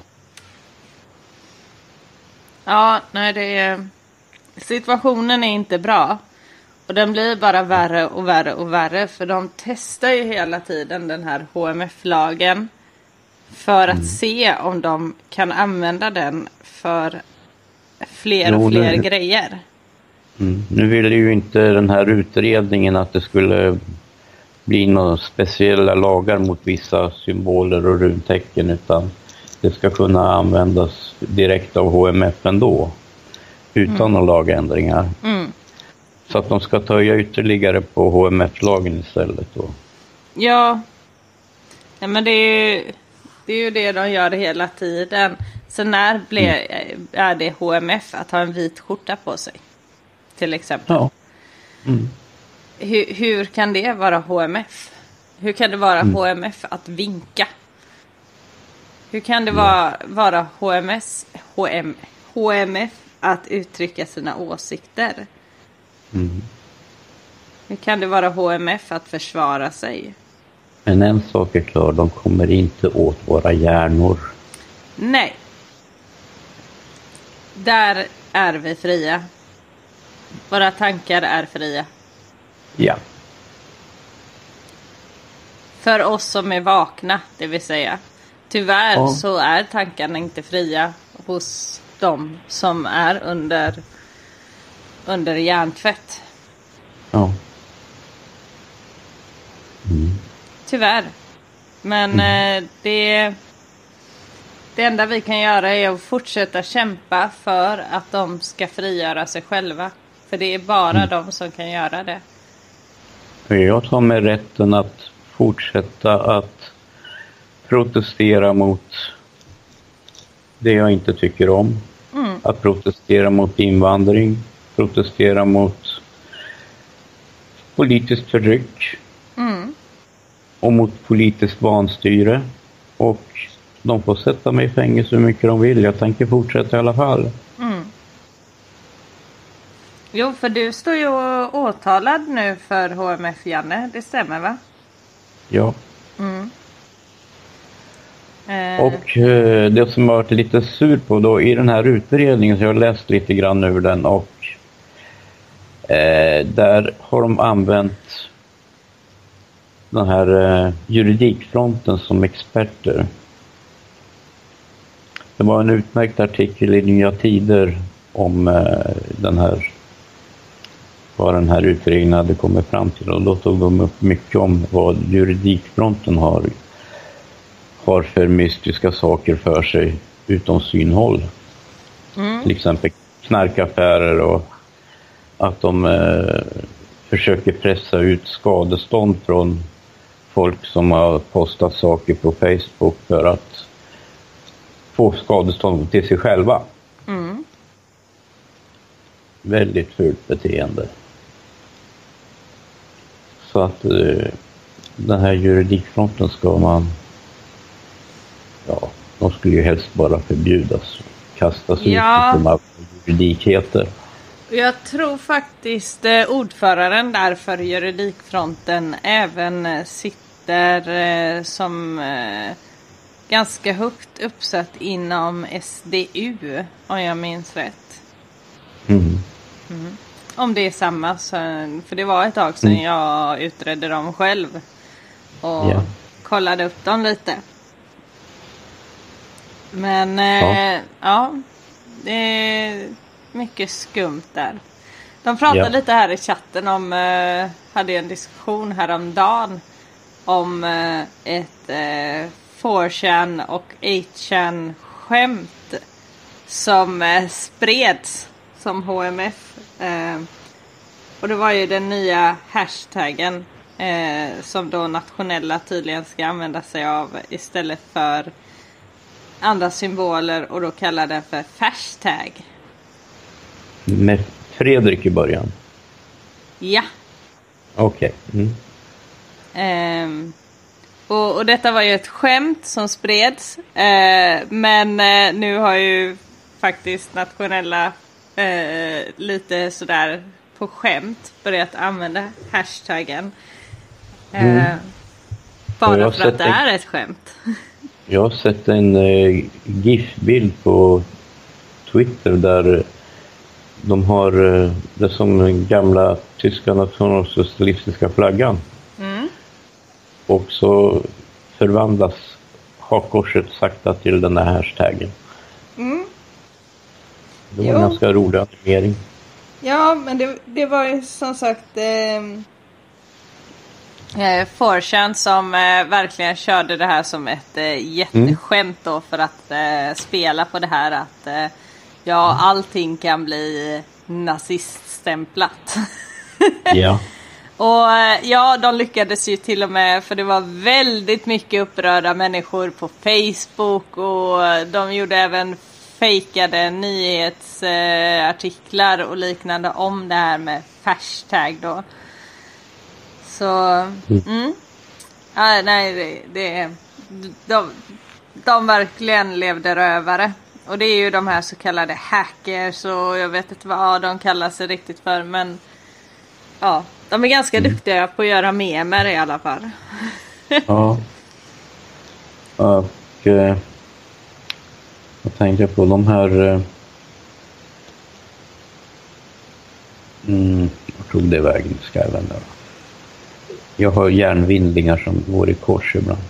Ja, nej, situationen är inte bra. Och den blir bara värre och värre och värre. För de testar ju hela tiden den här HMF-lagen. För att se om de kan använda den för fler och fler grejer. Nu ville ju inte den här utredningen att det skulle bli några speciella lagar mot vissa symboler och runtecken, utan det ska kunna användas direkt av HMF ändå. Utan några lagändringar. Så att de ska töja ytterligare på HMF-lagen istället då. Ja, men det är ju det de gör hela tiden. Så när är det HMF att ha en vit skjorta på sig? Till exempel. Ja. Hur kan det vara HMF? Hur kan det vara HMF att vinka? Hur kan det vara HMF att uttrycka sina åsikter? Hur kan det vara HMF att försvara sig? Men en sak är klar, de kommer inte åt våra hjärnor. Nej. Där är vi fria. Våra tankar är fria. Ja. För oss som är vakna, det vill säga. Tyvärr så är tankarna inte fria hos de som är under hjärntvätt. Ja. Tyvärr. Men det enda vi kan göra är att fortsätta kämpa för att de ska frigöra sig själva. För det är bara de som kan göra det. Jag tar mig rätten att fortsätta att protestera mot det jag inte tycker om. Att protestera mot invandring. Protestera mot politiskt förtryck. Och mot politiskt vanstyre. Och de får sätta mig i fängelse hur mycket de vill. Jag tänker fortsätta i alla fall. Jo, för du står ju åtalad nu för HMF, Janne. Det stämmer, va? Ja. Och det som jag har varit lite sur på då i den här utredningen, så jag har läst lite grann ur den, och där har de använt den här juridikfronten som experter. Det var en utmärkt artikel i Nya Tider om vad den här utredningen hade kommit fram till, och då tog de upp mycket om vad juridikfronten har för mystiska saker för sig utom synhåll. Till exempel knarkaffärer, och att de försöker pressa ut skadestånd från folk som har postat saker på Facebook för att få skadestånd till sig själva. Väldigt fult beteende. Så att den här juridikfronten ska man, de skulle ju helst bara förbjudas, kastas ut som av juridikheter. Jag tror faktiskt ordföranden där för juridikfronten även sitter som ganska högt uppsatt inom SDU, om jag minns rätt. Om det är samma, för det var ett tag sedan jag utredde dem själv och kollade upp dem lite. Men ja, det är mycket skumt där. De pratade lite här i chatten om, hade en diskussion häromdagen om ett 4chan och 8chan skämt som spreds som HMF. Och det var ju den nya hashtaggen som då nationella tydligen ska använda sig av istället för andra symboler, och då kallar den för hashtag. Med Fredrik i början? Ja. Okej. Och detta var ju ett skämt som spreds. Men nu har ju faktiskt nationella lite sådär på skämt börjat använda hashtaggen. Bara för att det är ett skämt. Jag har sett en GIF-bild på Twitter där de har det som den gamla tyska nationalsocialistiska flaggan. Och så förvandlas hakkorset sakta till den där hashtaggen. Det var en ganska rolig animering. Ja, men det var ju som sagt 4chan som verkligen körde det här som ett jätteskämt då, för att spela på det här att allting kan bli naziststämplat. Ja. Och de lyckades ju till och med, för det var väldigt mycket upprörda människor på Facebook, och de gjorde även fejkade nyhetsartiklar och liknande om det här med hashtag då. Så de verkligen levde rövare. Och det är ju de här så kallade hackers, och jag vet inte vad de kallar sig riktigt för, men ja, de är ganska duktiga på att göra memer i alla fall. Ja. Och jag tänkte på de här jag tog det vägen, ska jag vända. Jag har hjärnvindlingar som går i kors ibland.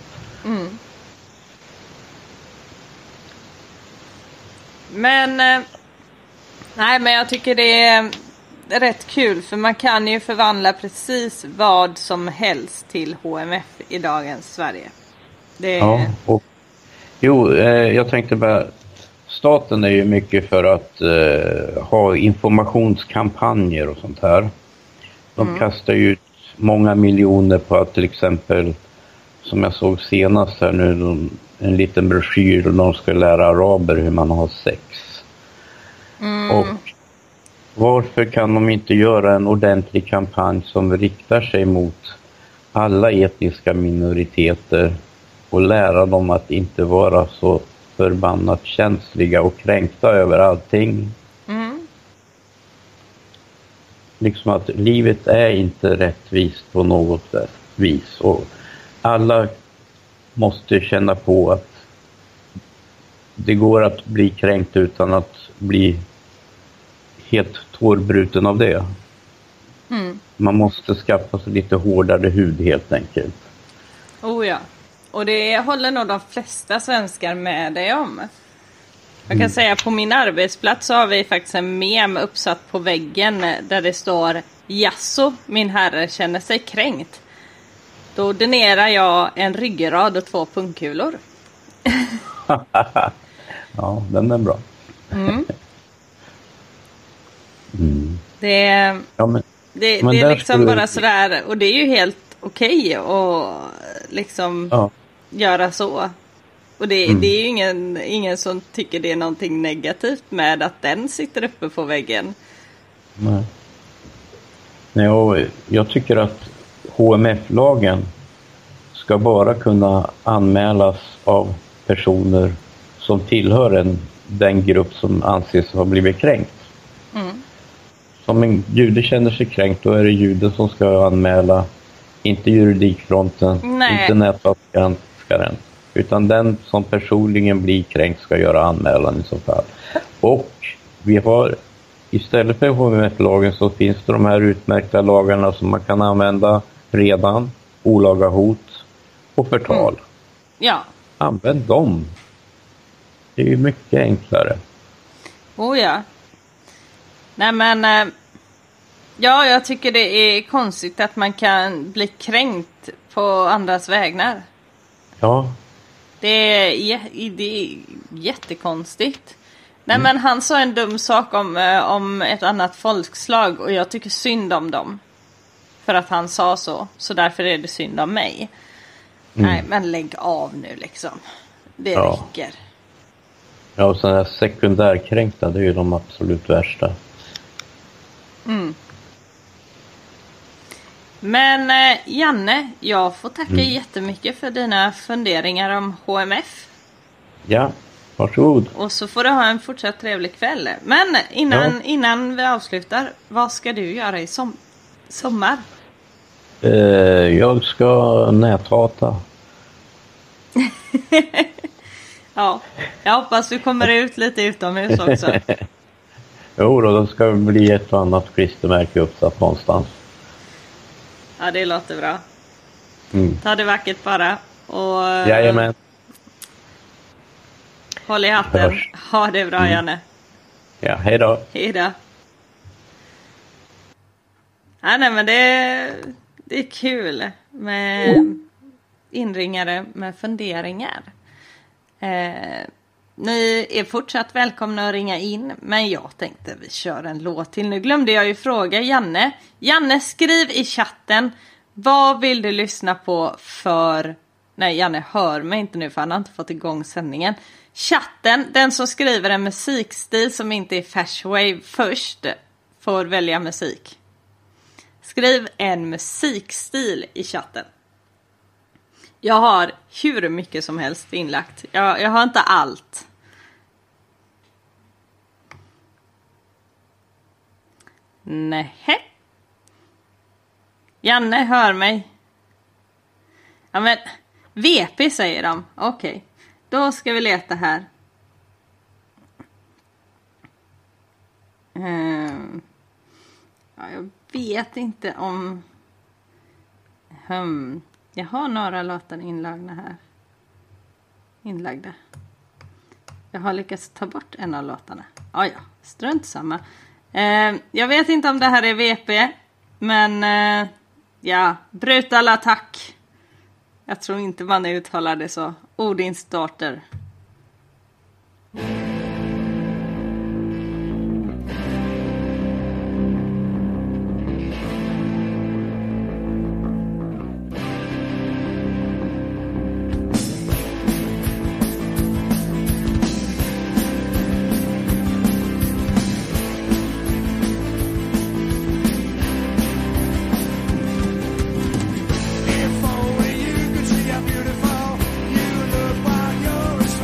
Men jag tycker det är rätt kul, för man kan ju förvandla precis vad som helst till HMF i dagens Sverige. Ja, och jag tänkte bara, staten är ju mycket för att ha informationskampanjer och sånt här. De kastar ju ut många miljoner på att till exempel, som jag såg senast här nu, en liten broschyr och de ska lära araber hur man har sex. Och varför kan de inte göra en ordentlig kampanj som riktar sig mot alla etniska minoriteter och lära dem att inte vara så förbannat känsliga och kränkta över allting? Liksom att livet är inte rättvist på något vis, och alla måste känna på att det går att bli kränkt utan att bli helt tårbruten av det. Man måste skaffa sig lite hårdare hud helt enkelt. Oh ja, och det håller nog de flesta svenskar med dig om. Jag kan säga, på min arbetsplats så har vi faktiskt en mem uppsatt på väggen där det står: "Jasso, min herre känner sig kränkt. Då donerar jag en ryggrad och 2 pungkulor." Ja, den är bra. Det är liksom bara sådär, och det är ju helt okej att liksom göra så. Och det är ju ingen som tycker det är någonting negativt med att den sitter uppe på väggen. Nej, och jag tycker att HMF-lagen ska bara kunna anmälas av personer som tillhör den grupp som anses ha blivit kränkt. Om en jude känner sig kränkt, då är det juden som ska anmäla, inte juridikfronten, inte nätverkaren. Utan den som personligen blir kränkt ska göra anmälan i så fall. Och vi har, istället för HMF-lagen så finns det de här utmärkta lagarna som man kan använda redan. Olaga hot och förtal. Ja. Använd dem. Det är ju mycket enklare. Oh ja. Nej men... Ja, jag tycker det är konstigt att man kan bli kränkt på andras vägnar. Ja. Det är jättekonstigt. Nej men han sa en dum sak om ett annat folkslag och jag tycker synd om dem. För att han sa så. Så därför är det synd om mig. Nej men lägg av nu liksom. Det räcker. Ja, och sådana här sekundärkränkta, det är ju de absolut värsta. Men Janne, jag får tacka jättemycket för dina funderingar om HMF. Ja, varsågod. Och så får du ha en fortsatt trevlig kväll. Men innan vi avslutar, vad ska du göra i sommar? Jag ska näthata. Ja, jag hoppas du kommer ut lite utomhus också. Jo då ska det bli ett och annat klistermärke uppsatt någonstans. Ja, det låter bra. Ta det vackert bara. Och jajamän. Håll i hatten. Ha det bra, Janne. Ja, hej då. Hej då. Ja, nej, men det är kul med inringare med funderingar. Ni är fortsatt välkomna att ringa in, men jag tänkte vi kör en låt till. Nu glömde jag ju fråga Janne. Janne, skriv i chatten, vad vill du lyssna på för... Nej, Janne hör mig inte nu för han har inte fått igång sändningen. Chatten, den som skriver en musikstil som inte är Fashwave först får välja musik. Skriv en musikstil i chatten. Jag har hur mycket som helst inlagt. Jag har inte allt. Nähä. Janne hör mig. Ja men, VP säger de. Okej, då ska vi leta här. Ja, jag vet inte om... Jag har några låtar inlagda. Jag har lyckats ta bort en av låtarna. Ja, strunt samma. Jag vet inte om det här är VP. Men ja, brutal attack. Jag tror inte man uttalar det så. Odins dotter. If only you could see how beautiful you look while you're asleep.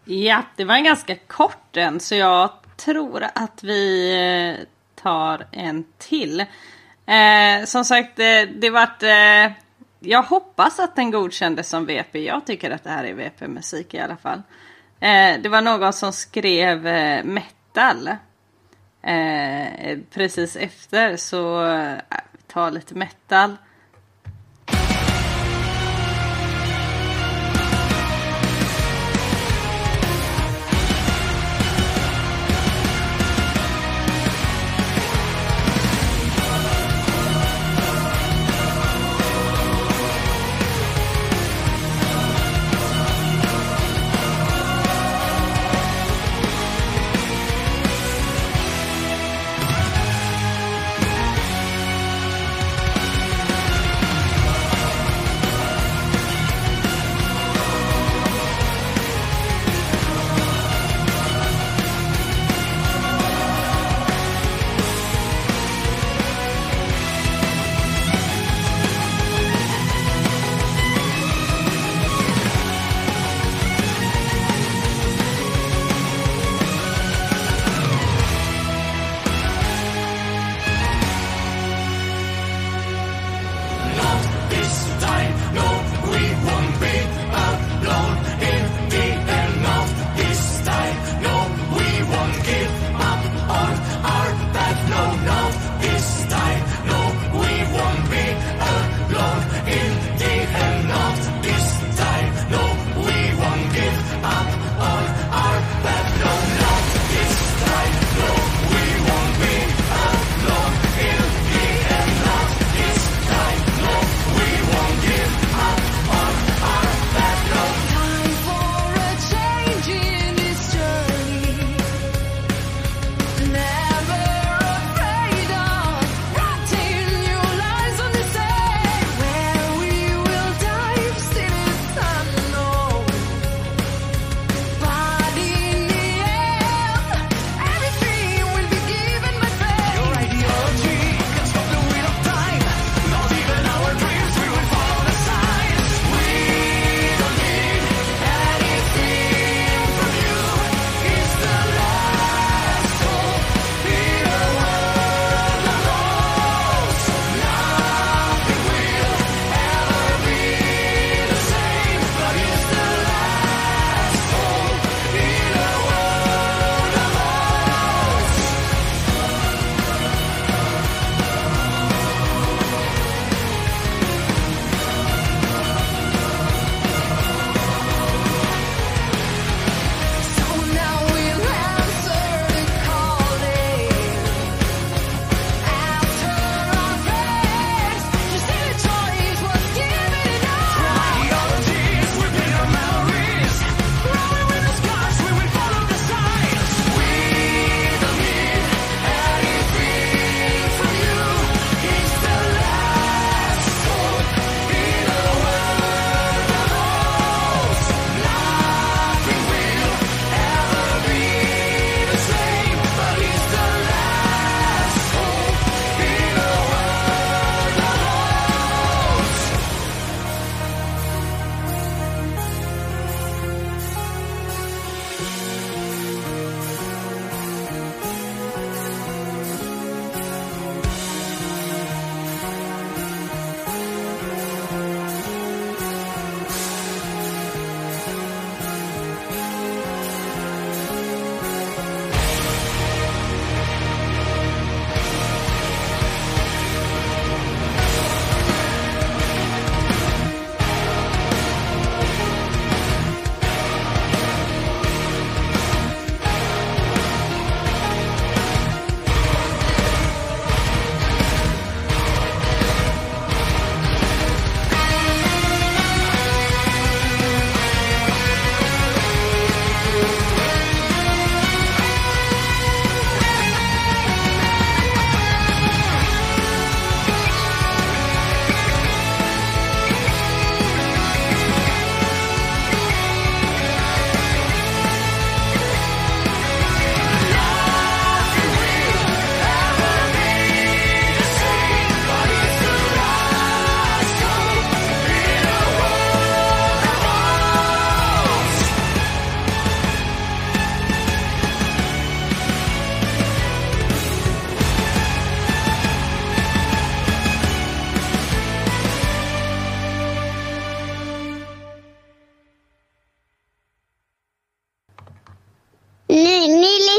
Ja, det var en ganska kort en, så jag tror att vi tar en till. Som sagt, det vart... jag hoppas att den godkändes som VP. Jag tycker att det här är VP-musik i alla fall. Det var någon som skrev metal. Precis efter, så ta lite metal.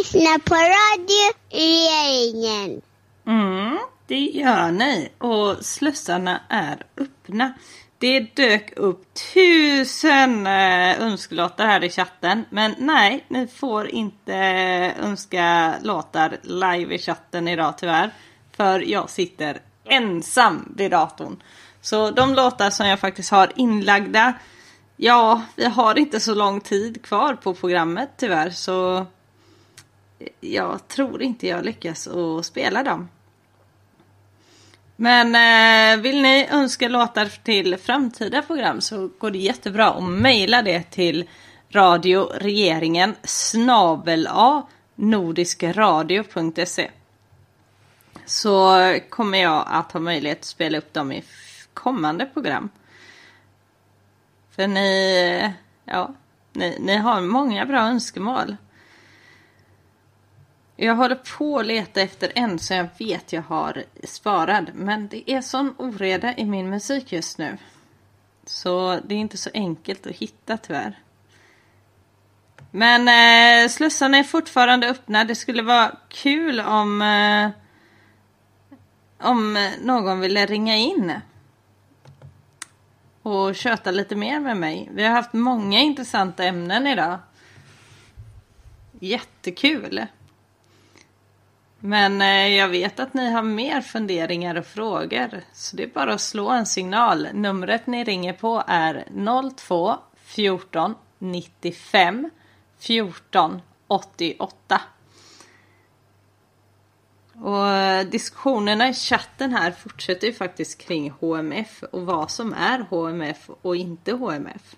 lyssnar på Radio Regeringen. Det gör ni. Och slussarna är öppna. Det dök upp 1000 önskelåtar här i chatten. Men nej, ni får inte önska låtar live i chatten idag tyvärr. För jag sitter ensam vid datorn. Så de låtar som jag faktiskt har inlagda. Ja, vi har inte så lång tid kvar på programmet tyvärr. Så jag tror inte jag lyckas att spela dem. Men vill ni önska låtar till framtida program så går det jättebra att mejla det till radioregeringen@nordiskradio.se. Så kommer jag att ha möjlighet att spela upp dem i kommande program. För ni har många bra önskemål. Jag håller på att leta efter en som jag vet jag har sparad. Men det är sån oreda i min musik just nu. Så det är inte så enkelt att hitta tyvärr. Men slussarna är fortfarande öppna. Det skulle vara kul om någon ville ringa in. Och köta lite mer med mig. Vi har haft många intressanta ämnen idag. Jättekul. Men jag vet att ni har mer funderingar och frågor. Så det är bara att slå en signal. Numret ni ringer på är 02 14 95 14 88. Och diskussionerna i chatten här fortsätter ju faktiskt kring HMF. Och vad som är HMF och inte HMF.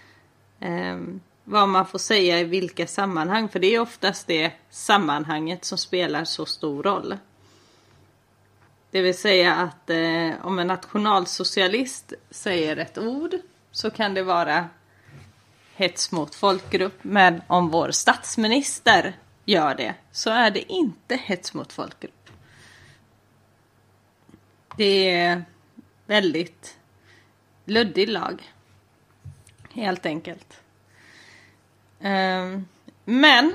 Vad man får säga i vilka sammanhang. För det är oftast det sammanhanget som spelar så stor roll. Det vill säga att om en nationalsocialist säger ett ord så kan det vara hets mot folkgrupp. Men om vår statsminister gör det så är det inte hets mot folkgrupp. Det är väldigt luddig lag. Helt enkelt. Men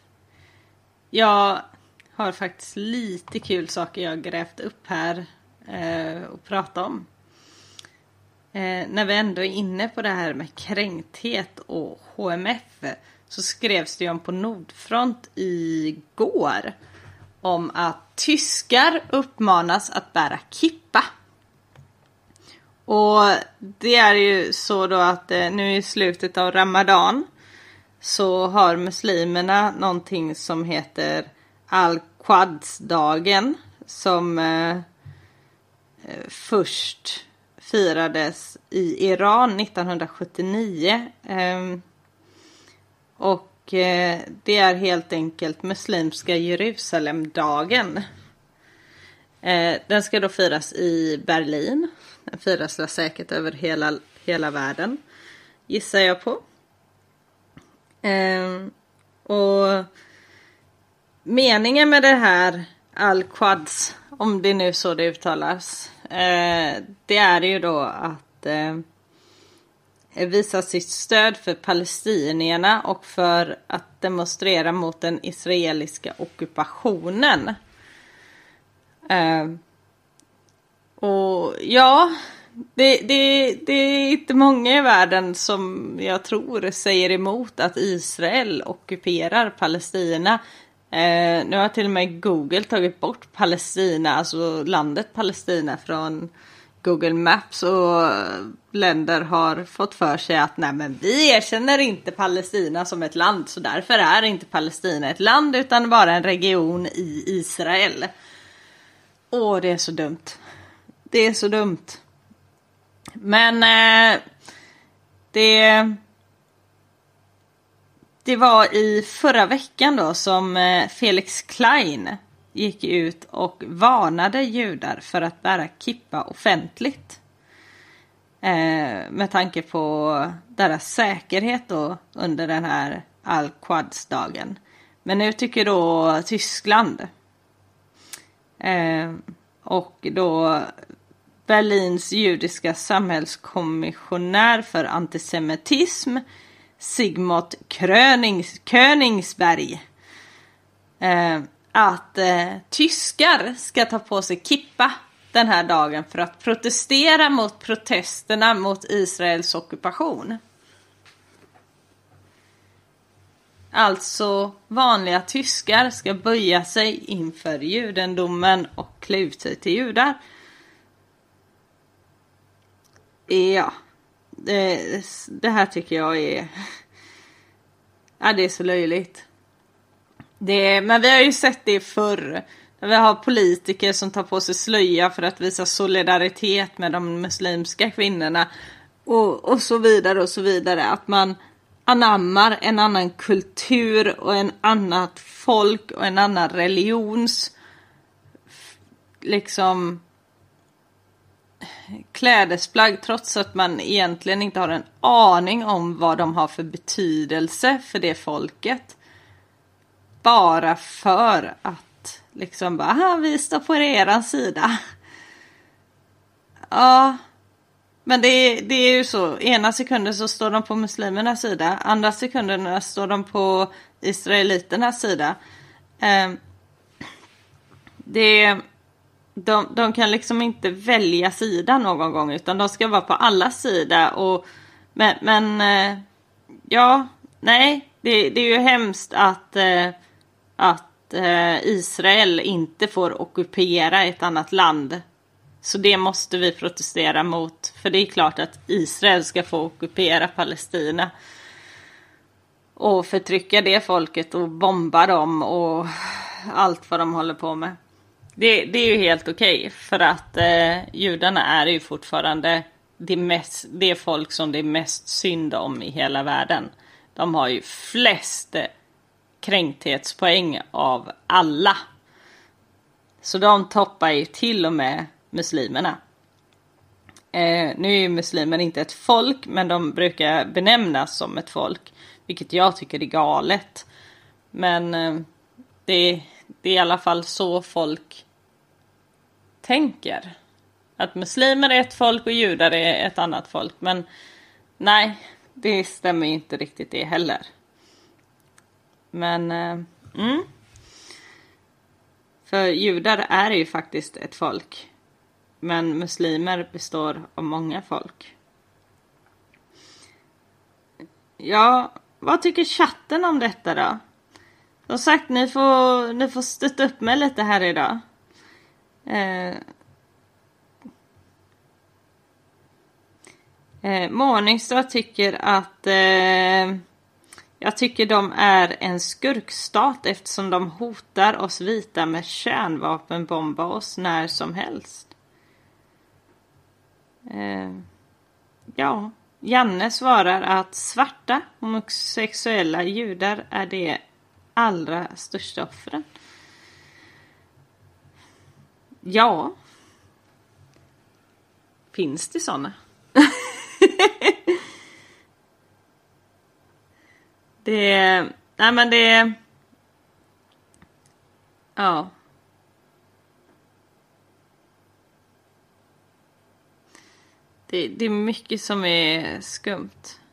jag har faktiskt lite kul saker jag grävt upp här och prata om. När vi ändå är inne på det här med kränkthet och HMF så skrevs det ju om på Nordfront igår om att tyskar uppmanas att bära kippa. Och det är ju så då att nu i slutet av Ramadan så har muslimerna någonting som heter Al-Quds-dagen som först firades i Iran 1979. Och det är helt enkelt muslimska Jerusalemdagen. Den ska då firas i Berlin. Den firas säkert över hela världen, gissar jag på. Och meningen med det här Al-Quds, om det nu så det uttalas, det är ju då att visa sitt stöd för palestinierna och för att demonstrera mot den israeliska ockupationen. Och ja, det är inte många i världen som jag tror säger emot att Israel ockuperar Palestina. Nu har till och med Google tagit bort Palestina, alltså landet Palestina från Google Maps, och länder har fått för sig att nej, men vi erkänner inte Palestina som ett land, så därför är inte Palestina ett land utan bara en region i Israel. Åh, det är så dumt. Det är så dumt. Men det var i förra veckan då som Felix Klein gick ut och varnade judar för att bära kippa offentligt. Med tanke på deras säkerhet då under den här Al-Quds-dagen. Men nu tycker då Tyskland och då Berlins judiska samhällskommissionär för antisemitism Sigmund Königsberg att tyskar ska ta på sig kippa den här dagen för att protestera mot protesterna mot Israels ockupation. Alltså vanliga tyskar ska böja sig inför judendomen och klä ut sig till judar. Ja, det här tycker jag är... Ja, det är så löjligt. Men vi har ju sett det förr. Vi har politiker som tar på sig slöja för att visa solidaritet med de muslimska kvinnorna. Och så vidare och så vidare. Att man anammar en annan kultur och en annat folk och en annan religions liksom klädesplagg, trots att man egentligen inte har en aning om vad de har för betydelse för det folket. Bara för att liksom bara, vi står på eran sida. Ja, men det är ju så. Ena sekunden så står de på muslimernas sida. Andra sekunderna står de på israeliternas sida. De kan liksom inte välja sida någon gång, utan de ska vara på alla sida. Men det är ju hemskt att Israel inte får ockupera ett annat land. Så det måste vi protestera mot. För det är klart att Israel ska få ockupera Palestina. Och förtrycka det folket och bomba dem och allt vad de håller på med. Det är ju helt okej. För att judarna är ju fortfarande det folk som det är mest synd om i hela världen. De har ju flest kränkthetspoäng av alla. Så de toppar ju till och med muslimerna. Nu är ju muslimer inte ett folk, men de brukar benämnas som ett folk. Vilket jag tycker är galet. Men det är i alla fall så folk tänker. Att muslimer är ett folk och judar är ett annat folk. Men nej, det stämmer inte riktigt det heller. Men för judar är ju faktiskt ett folk. Men muslimer består av många folk. Ja, vad tycker chatten om detta då? Som sagt, ni får stötta upp mig lite här idag. Morningstar tycker att jag tycker de är en skurkstat eftersom de hotar oss vita med kärnvapenbomba oss när som helst. Ja, Janne svarar att svarta homosexuella judar är det allra största offren. Ja. Finns det såna? Ja. Det är mycket som är skumt.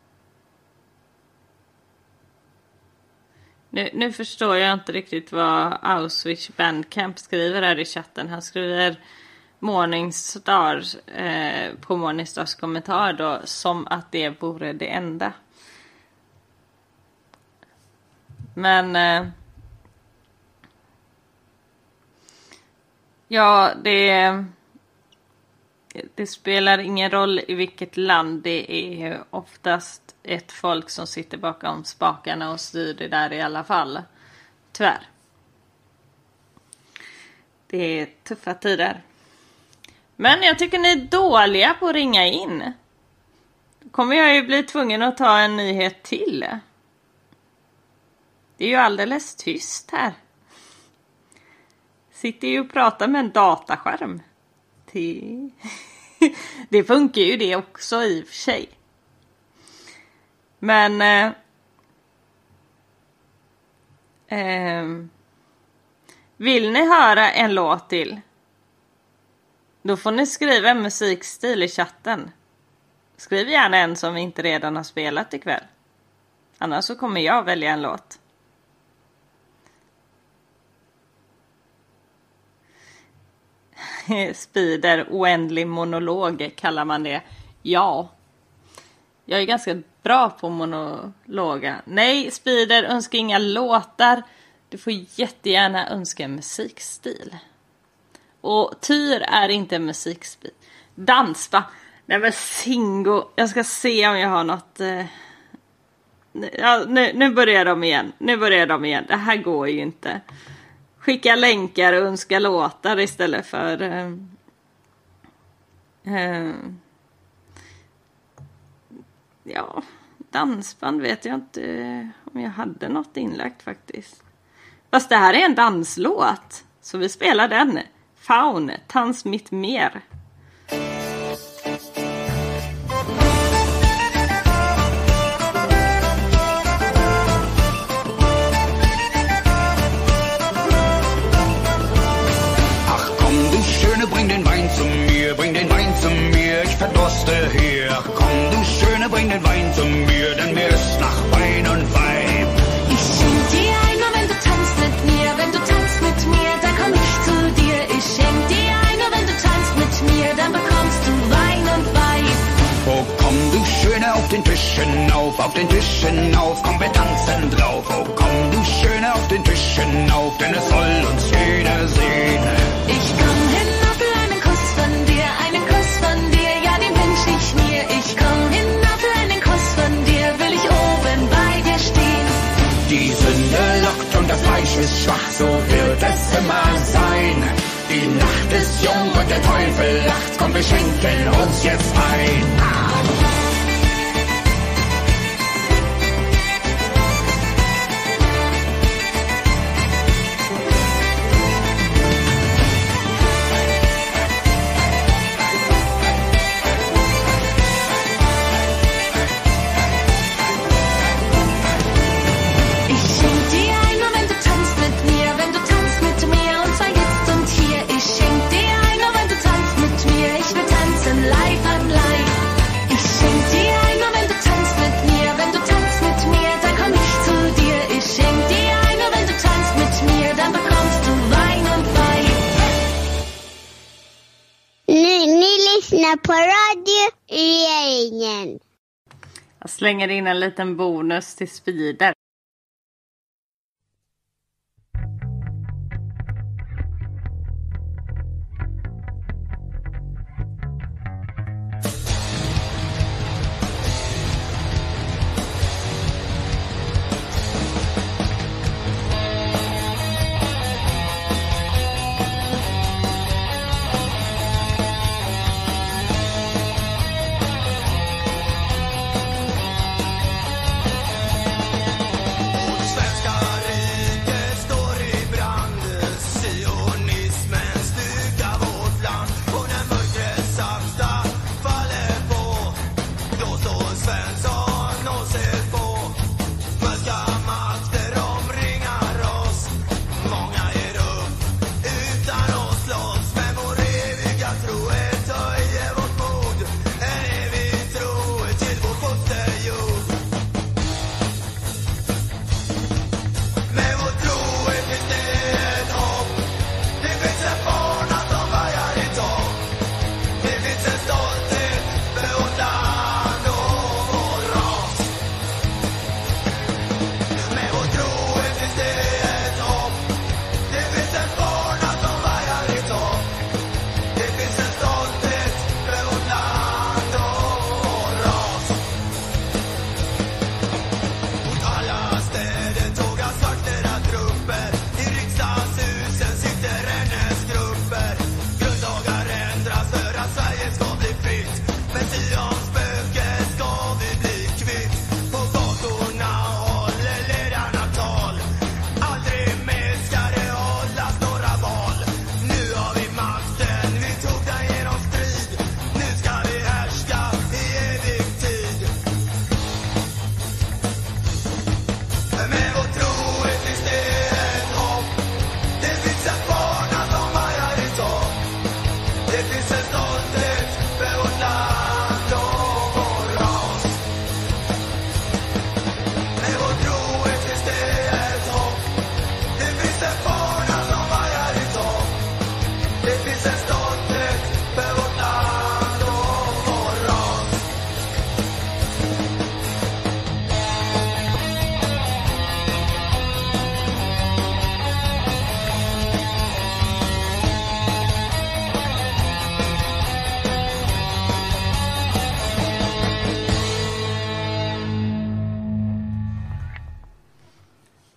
Nu förstår jag inte riktigt vad Auschwitz Bandcamp skriver här i chatten. Han skriver Morningstar på Morningstars kommentar då, som att det vore det enda. Men ja, det spelar ingen roll i vilket land. Det är oftast ett folk som sitter bakom spakarna och styr det där i alla fall. Tyvärr. Det är tuffa tider. Men jag tycker ni är dåliga på att ringa in. Kommer jag ju bli tvungen att ta en nyhet till. Det är ju alldeles tyst här. Sitter ju och pratar med en dataskärm. Det funkar ju det också i och för sig. Men vill ni höra en låt till? Då får ni skriva en musikstil i chatten. Skriv gärna en som vi inte redan har spelat ikväll. Annars så kommer jag välja en låt. Spider oändlig monolog kallar man det. Ja. Jag är ganska bra på monologa. Nej, Spider, önska inga låtar. Du får jättegärna önska en musikstil. Och Tyr är inte en musikstil. Dans, va? Nej men Singo. Jag ska se om jag har något... Ja, nu börjar de igen. Det här går ju inte. Skicka länkar och önska låtar istället för... Ja, dansband vet jag inte om jag hade något inlagt faktiskt. Fast det här är en danslåt. Så vi spelar den. Faun, tans mitt mer. Ach komm du Schöne, bring den Wein zu mir, ich verdurste hier. Ach komm du Schöne, bring den Wein zu mir, denn mir ist nach Wein und Weib. Ich schenk dir ein, nur wenn du tanzt mit mir. Wenn du tanzt mit mir, dann komm ich zu dir. Ich schenk dir ein, nur wenn du tanzt mit mir. Dann bekommst du Wein und Weib. Oh komm du Schöne, auf den Tischen auf, komm wir tanzen drauf. Oh komm du Schöne, auf den Tischen auf, denn es soll uns jeder sehen. Ich komm hinab, will einen Kuss von dir, ja den wünsch ich mir. Ich komm hinab, will einen Kuss von dir, will ich oben bei dir stehen. Die Sünde lockt und das Fleisch ist schwach, so wird es immer sein. Die Nacht ist jung und der Teufel lacht, komm wir schenken uns jetzt ein. På Radio Regeringen. Jag slänger in en liten bonus till Spider.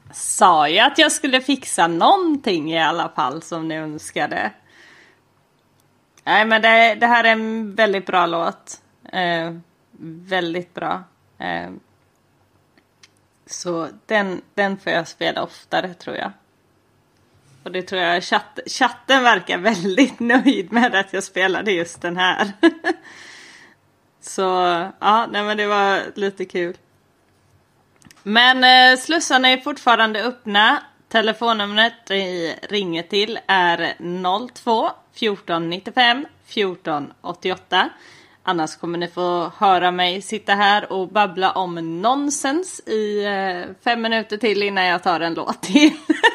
sa ju att jag skulle fixa någonting i alla fall som ni önskade. Nej, men det här är en väldigt bra låt. Väldigt bra. Så den får jag spela oftare, tror jag. Och det tror jag chatten verkar väldigt nöjd med att jag spelade just den här. Så ja, nej, men det var lite kul. Men slussarna är fortfarande öppna. Telefonnumret vi ringer till är 02 14 95 14 88. Annars kommer ni få höra mig sitta här och babbla om nonsens i 5 minuter till innan jag tar en låt till.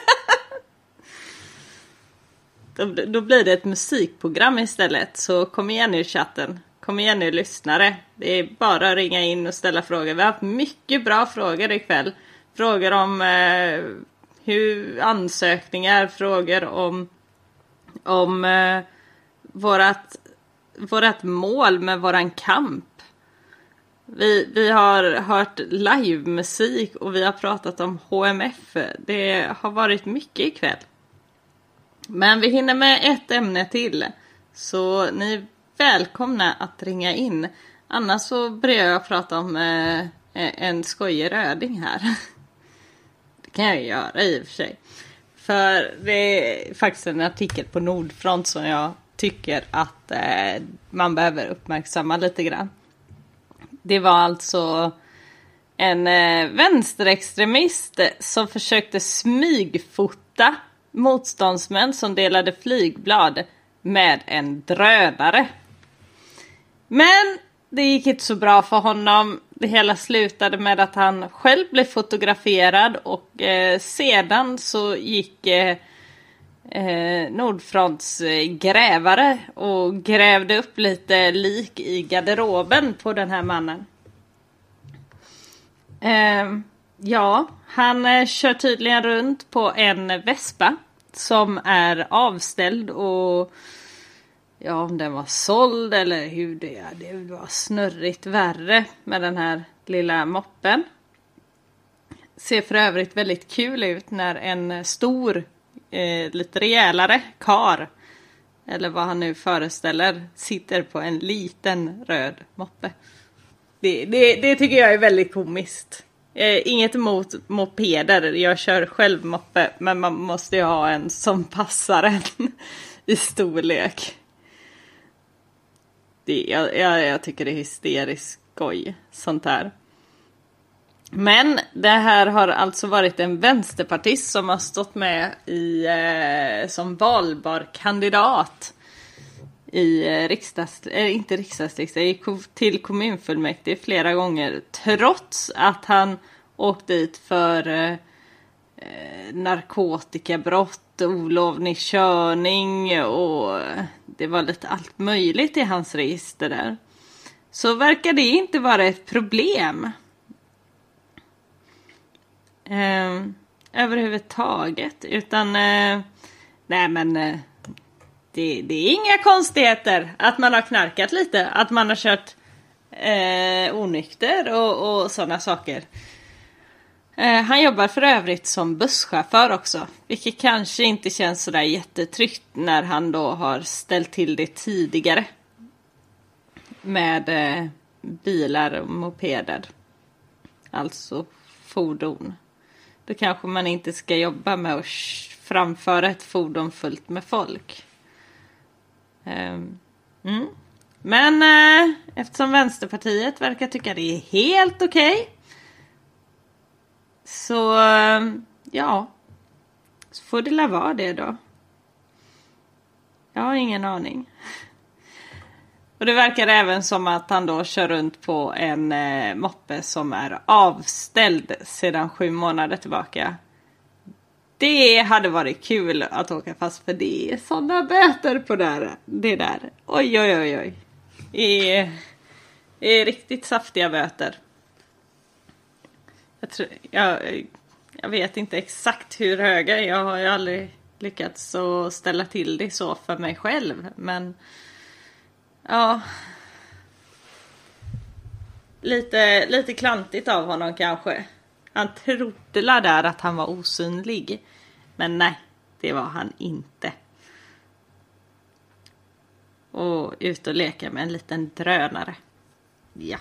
Då blir det ett musikprogram istället. Så kom igen nu, chatten. Kom igen nu, lyssnare. Det är bara att ringa in och ställa frågor. Vi har haft mycket bra frågor ikväll. Frågor om hur ansökningar. Frågor om vårat mål med våran kamp. Vi har hört livemusik och vi har pratat om HMF. Det har varit mycket ikväll. Men vi hinner med ett ämne till. Så ni är välkomna att ringa in. Annars så börjar jag prata om en skojig röding här. Det kan jag göra i och för sig. För det är faktiskt en artikel på Nordfront som jag tycker att man behöver uppmärksamma lite grann. Det var alltså en vänsterextremist som försökte smygfota motståndsmän som delade flygblad med en drönare. Men det gick inte så bra för honom. Det hela slutade med att han själv blev fotograferad och sedan så gick Nordfronts grävare och grävde upp lite lik i garderoben på den här mannen. Ja, han kör tydligen runt på en Vespa som är avställd och ja, om den var såld eller hur det var snurrigt värre med den här lilla moppen. Ser för övrigt väldigt kul ut när en stor, lite rejälare kar, eller vad han nu föreställer, sitter på en liten röd moppe. Det tycker jag är väldigt komiskt. Inget emot mopeder, jag kör själv moppe, men man måste ju ha en som passar en i storlek. Jag tycker det är hysteriskt skoj, sånt här. Men det här har alltså varit en vänsterpartist som har stått med som valbar kandidat i till kommunfullmäktige flera gånger, trots att han åkt dit för narkotikabrott, olovlig körning och det var lite allt möjligt i hans register där. Så verkar det inte vara ett problem överhuvudtaget, utan nej, men det är inga konstigheter att man har knarkat lite, att man har kört onykter och sådana saker. Han jobbar för övrigt som busschaufför också, vilket kanske inte känns sådär jättetryggt när han då har ställt till det tidigare med bilar och mopeder, alltså fordon. Då kanske man inte ska jobba med att framföra ett fordon fullt med folk. Men eftersom Vänsterpartiet verkar tycka det är helt okej, så ja, så får det la vara det då. Jag har ingen aning. Och det verkar även som att han då kör runt på en moppe som är avställd sedan 7 månader tillbaka. Det hade varit kul att åka fast, för det är sådana böter på det där. Oj. Det är riktigt saftiga böter. Jag vet inte exakt hur höga. Jag har ju aldrig lyckats att ställa till det så för mig själv. Men ja, lite klantigt av honom kanske. Han trodde där att han var osynlig. Men nej, det var han inte. Och ut och leka med en liten drönare. Ja.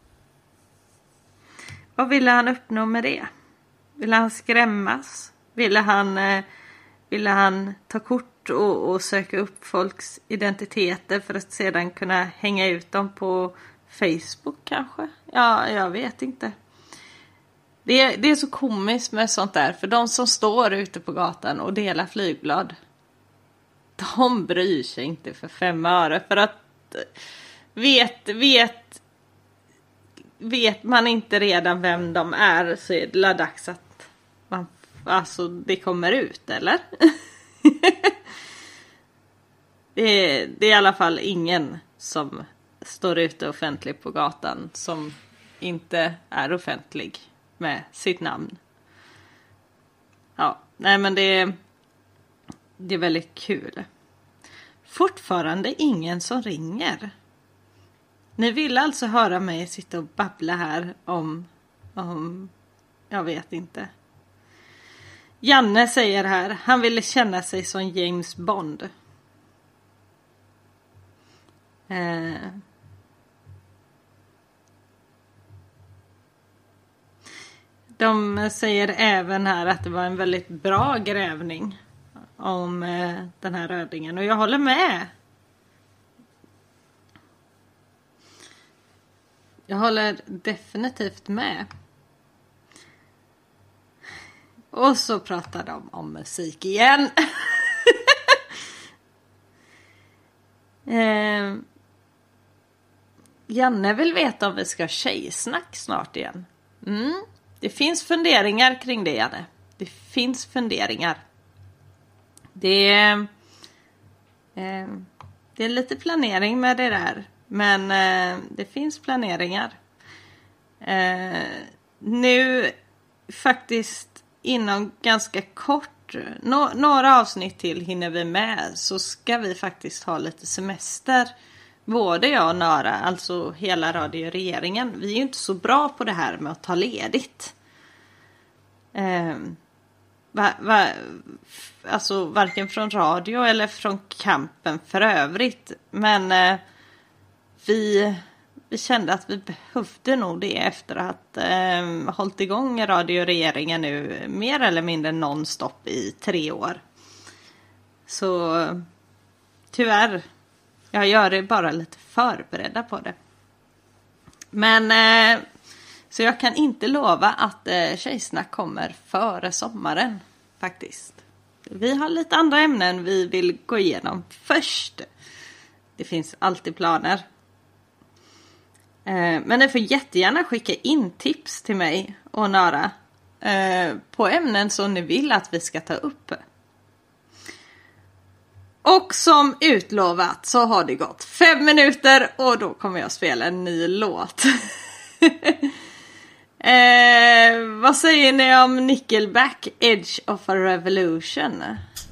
Vad ville han uppnå med det? Ville han skrämmas? Ville han ta kort och söka upp folks identiteter för att sedan kunna hänga ut dem på Facebook kanske? Ja, jag vet inte. Det är så komiskt med sånt där. För de som står ute på gatan och delar flygblad, de bryr sig inte för 5 öre. För att vet man inte redan vem de är, så är det dags att det kommer ut, eller? Det är i alla fall ingen som står ute offentligt på gatan som inte är offentlig med sitt namn. Ja, nej men det är väldigt kul. Fortfarande ingen som ringer. Ni vill alltså höra mig sitta och babbla här om jag vet inte. Janne säger här, han ville känna sig som James Bond. De säger även här att det var en väldigt bra grävning om den här rödingen. Och jag håller med. Jag håller definitivt med. Och så pratar de om musik igen. Janne vill veta om vi ska tjejsnack snart igen. Det finns funderingar kring det, Janne. Det finns funderingar. Det är lite planering med det där. Men det finns planeringar. Nu faktiskt inom ganska kort, några avsnitt till hinner vi med, så ska vi faktiskt ha lite semester. Både jag och Nara, alltså hela radioregeringen. Vi är ju inte så bra på det här med att ta ledigt. Alltså varken från radio eller från kampen för övrigt. Men vi kände att vi behövde nog det efter att hållit igång radioregeringen nu mer eller mindre nonstop i 3 år. Så tyvärr, jag gör det bara lite förberedda på det. Men så jag kan inte lova att tjejsnack kommer före sommaren faktiskt. Vi har lite andra ämnen vi vill gå igenom först. Det finns alltid planer. Men ni får jättegärna skicka in tips till mig och Nara på ämnen som ni vill att vi ska ta upp. Och som utlovat så har det gått 5 minuter och då kommer jag spela en ny låt. Vad säger ni om Nickelback, Edge of a Revolution?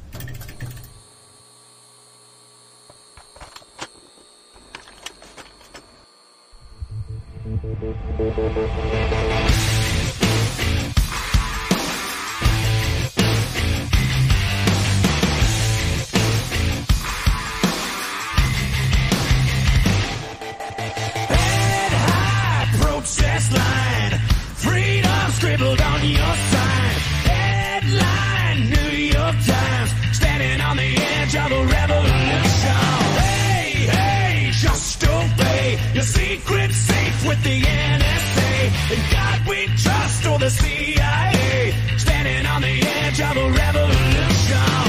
Protest line, freedom scribbled on your sign. Headline, New York Times, standing on the edge of a revolution. Hey, hey, just obey your secret safe with the NSA. In God we trust, or the CIA, standing on the edge of a revolution.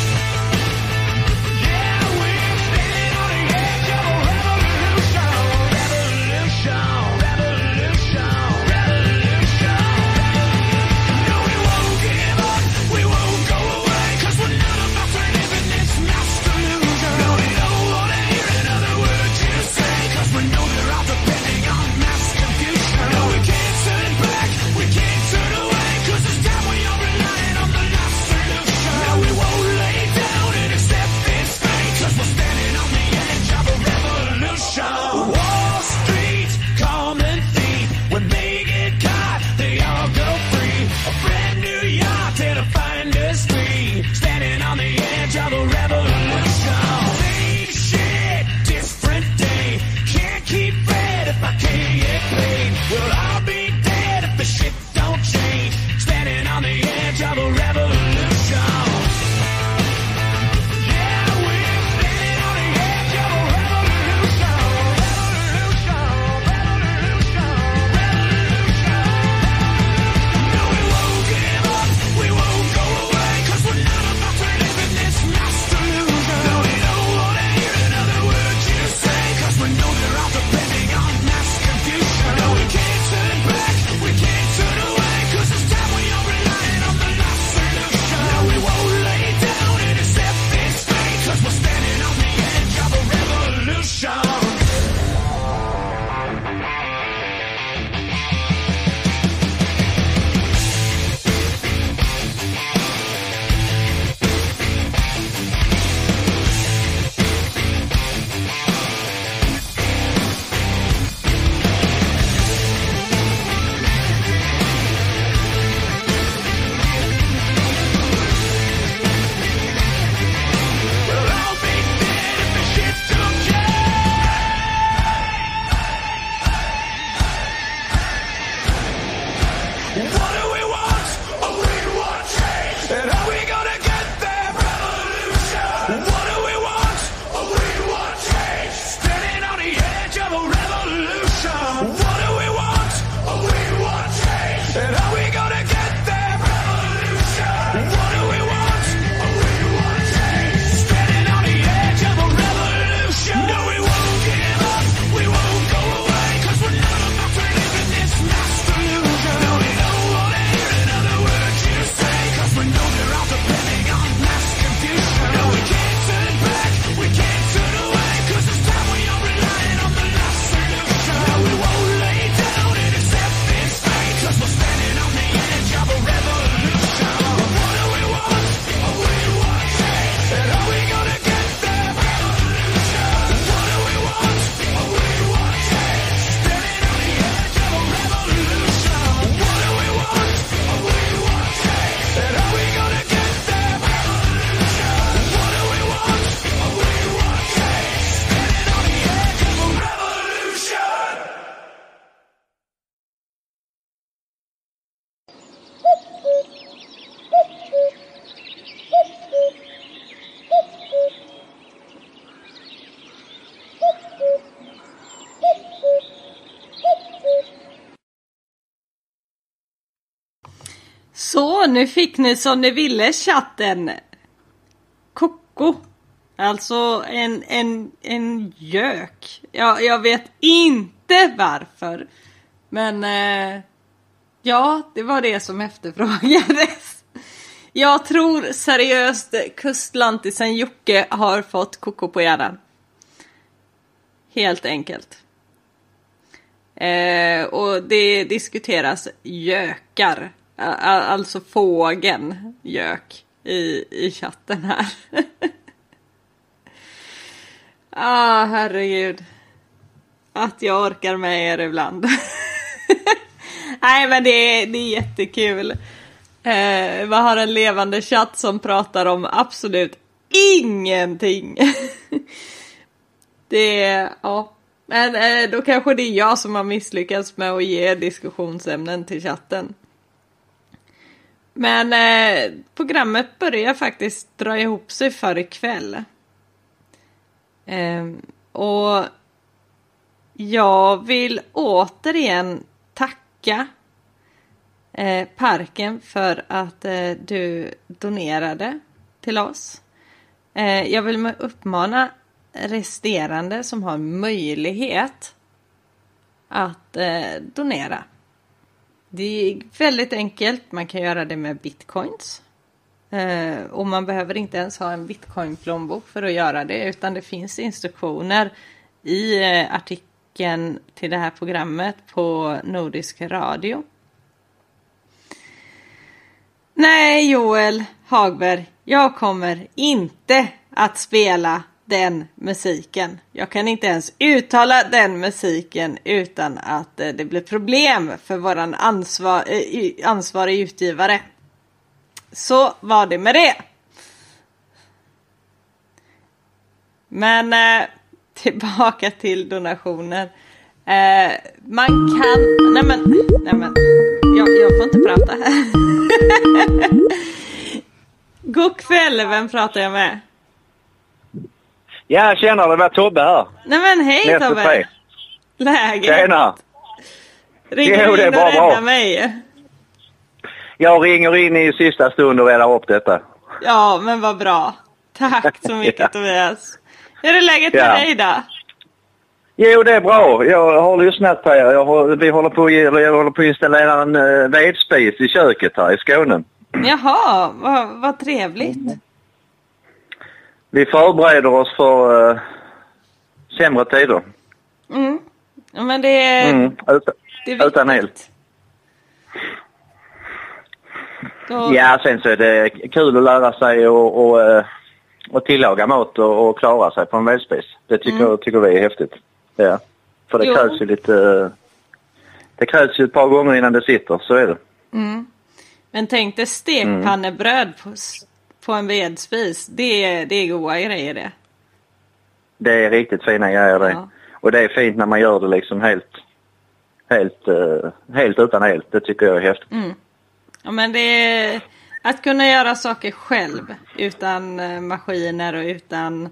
Yeah, we're standing on the edge of a revolution. Revolution. We can't turn away, 'cause it's time we are relying on the last nu fick ni som ni ville chatten. Koko. Alltså en gök. Jag vet inte varför. Men ja, det var det som efterfrågades. Jag tror seriöst kustlantisen Jocke har fått koko på hjärnan. Helt enkelt. Och det diskuteras gökar. Alltså fågeln gök i chatten här. Herregud. Att jag orkar med er ibland. Nej, men det är jättekul. Man har en levande chatt som pratar om absolut ingenting. Ja. Men då kanske det är jag som har misslyckats med att ge diskussionsämnen till chatten. Men programmet börjar faktiskt dra ihop sig för ikväll. Och jag vill återigen tacka Parken för att du donerade till oss. Jag vill uppmana resterande som har möjlighet att donera. Det är väldigt enkelt. Man kan göra det med bitcoins. Och man behöver inte ens ha en bitcoin-plånbok för att göra det. Utan det finns instruktioner i artikeln till det här programmet på Nordisk Radio. Nej, Joel Hagberg. Jag kommer inte att spela den musiken. Jag kan inte ens uttala den musiken utan att det blir problem för våran ansvarig utgivare. Så var det med det. Men tillbaka till donationer. Man kan... Nej men. Jag får inte prata här. God kväll, vem pratar jag med? Ja, tjena, det var Tobbe här. Nej men hej Tobbe. Läget? Tjena. Ringer du in och räddar mig? Jag ringer in i sista stund och räddar upp detta. Ja, men vad bra. Tack så mycket Tobias. Hur är läget med dig då? Jo, det är bra. Jag har lyssnat på er. Jag håller på att installera en vedspis i köket här i Skåne. Jaha, vad trevligt. Vi förbereder oss för sämre tider. Mm. Ja, men det är utan el. Ja, sen så är det kul att lära sig och tillaga mat och klara sig på en vedspis. Det tycker vi är häftigt. Ja. För det krävs ju lite... Det krävs ju ett par gånger innan det sitter, så är det. Mm. Men tänk dig stekpannebröd på en vedspis. Det är goda grejer det. Det är riktigt fina grejer det. Ja. Och det är fint när man gör det liksom helt utan el. Det tycker jag är häftigt. Mm. Ja, men det är att kunna göra saker själv utan maskiner och utan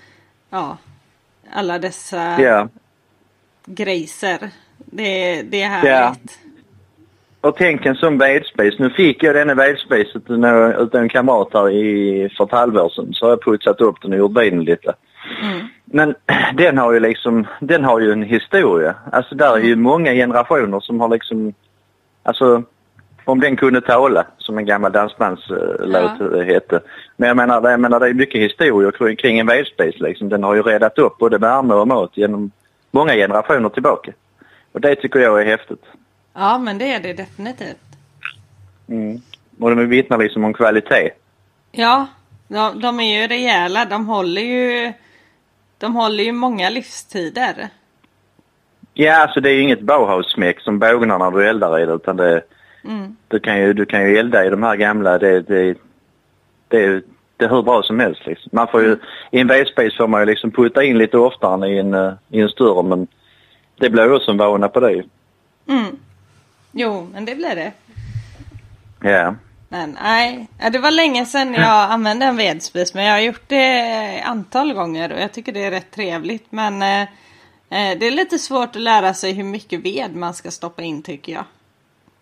alla dessa grejser. Det är härligt. Ja. Och tänk en sån vedspis. Nu fick jag denna vedspis utan en kamrat här för ett halvår sedan. Så har jag putsat upp den och gjort bilen lite. Mm. Men den har ju en historia. Alltså där är ju många generationer som har liksom... Alltså... Om den kunde tala, som en gammal dansbandslåt hette. Men jag menar, det är mycket historier kring en vedspis liksom. Den har ju redat upp både värme och mat genom många generationer tillbaka. Och det tycker jag är häftigt. Ja, men det är det definitivt. Mm. Och de vittnar liksom om kvalitet. Ja, de är ju rejäla. De håller ju många livstider. Ja, alltså det är ju inget Bauhaus-smäck som bågnar när du eldar i det, utan det... Mm. Du kan ju elda i de här gamla. Det är hur bra som helst liksom. Man får ju i en vedspis får man ju liksom putta in lite oftare i en större, men det blir ju som vana på det. Mm. Jo, men det blir det. Ja. Men nej, det var länge sedan jag använde en vedspis, men jag har gjort det antal gånger och jag tycker det är rätt trevligt, men det är lite svårt att lära sig hur mycket ved man ska stoppa in, tycker jag.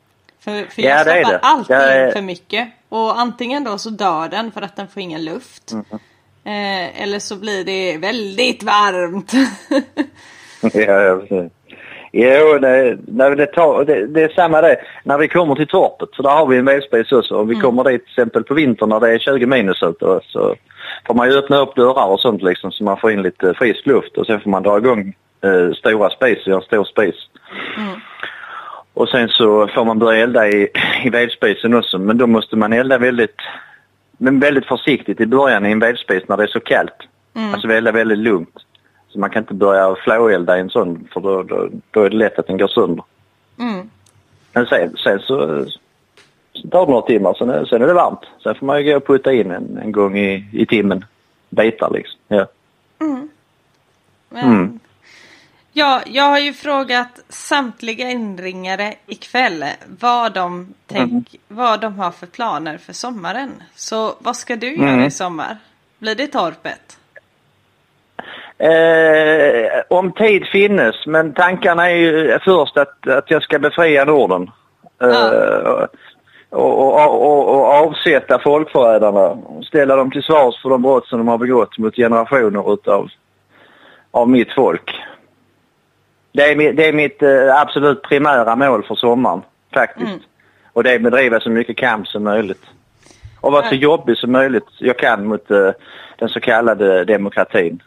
För jag stoppar allting för mycket. Och antingen då så dör den för att den får ingen luft. Eller så blir det väldigt varmt. Ja, precis. Jo, det är samma det. När vi kommer till torpet, så där har vi en wavespace också. Och vi kommer dit till exempel på vintern när det är 20 minus ute. Så får man ju öppna upp dörrar och sånt liksom, så man får in lite frisk luft. Och sen får man dra igång stora space, en stor space. Och sen så får man börja elda i wavespacen också. Men då måste man elda väldigt försiktigt i början i en wavespace när det är så kallt. Alltså vi eldar väldigt lugnt. Så man kan inte börja flow-elda i en sån, för då är det lätt att den går sönder. Men sen så tar det några timmar, sen är det varmt. Sen får man ju gå och putta in en gång i timmen. Bitar liksom. Ja. Men, jag har ju frågat samtliga inringare ikväll vad de har för planer för sommaren. Så vad ska du göra i sommar? Blir det torpet? Om tid finnes, men tankarna är ju först att jag ska befria Norden och avsätta folkförrädarna, ställa dem till svars för de brott som de har begått mot generationer av mitt folk. Det är mitt absolut primära mål för sommaren faktiskt. Och det är att bedriva så mycket kamp som möjligt och vara så jobbig som möjligt jag kan mot den så kallade demokratin.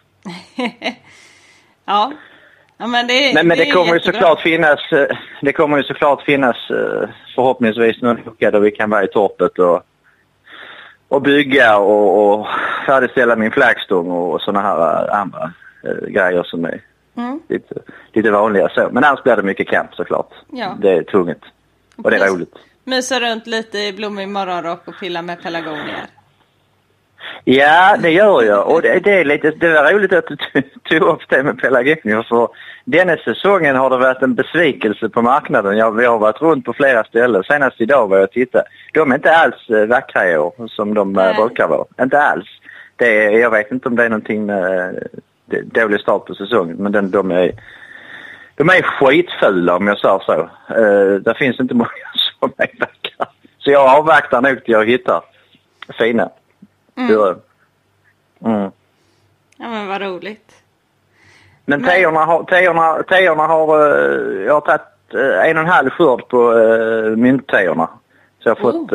Ja, men det kommer ju såklart finnas. Det kommer ju såklart finnas förhoppningsvis någon lucka där vi kan vara i torpet och bygga och färdigställa min flaggstång och såna här andra grejer som är lite vanliga så. Men annars blir det mycket kamp såklart. Ja. Det är tvunget och det är roligt. Mysa runt lite i blommig morgonrock och pilla med pelargonier. Ja, det gör jag. Och det är roligt att du tog upp det med pelargonier, för denna säsongen har det varit en besvikelse på marknaden. Vi har varit runt på flera ställen. Senast idag var jag och tittade. De är inte alls vackra i år som de brukar vara. Inte alls. Jag vet inte om det är någonting med dålig start på säsongen, men de är skitfula om jag sa så. Där finns inte många som är vackra. Så jag avvaktar nog till jag hittar fina. Ja, men vad roligt. Men teorna har jag har tagit 1,5 skörd på myntteorna. Så jag har fått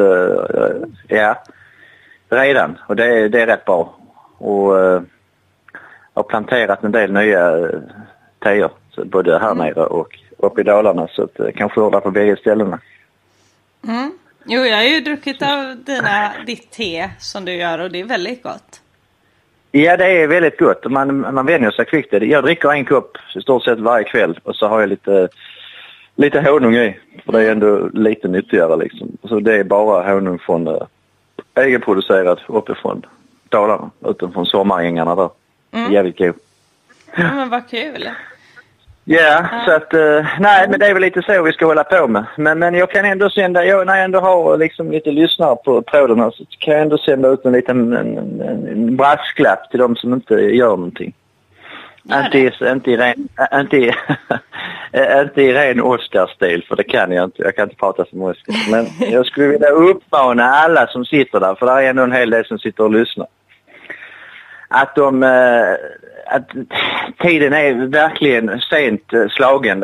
redan, och det är rätt bra. Och jag har planterat en del nya teor, både här nere och uppe i Dalarna, så att jag kan skörda på bägge ställena. Jo, jag har ju druckit av ditt te som du gör, och det är väldigt gott. Ja, det är väldigt gott. Man vänjer sig kvickt. Jag dricker en kopp i stort sett varje kväll, och så har jag lite honung i. För det är ändå lite nyttigare liksom. Så det är bara honung från egenproducerat uppifrån Dalarna, utanför sommarängarna där. Jävligt god. Ja, men vad kul. Ja, så att nej, men det är väl lite så vi ska hålla på med. Men jag kan ändå sända, när jag ändå har liksom lite lyssnare på trådarna, så kan jag ändå sända ut en liten en brasklapp till de som inte gör någonting. Inte i ren Oscar-stil, för det kan jag inte. Jag kan inte prata som Oscar. Men jag skulle vilja uppmana alla som sitter där, för det är ändå en hel del som sitter och lyssnar, att tiden är verkligen sent slagen.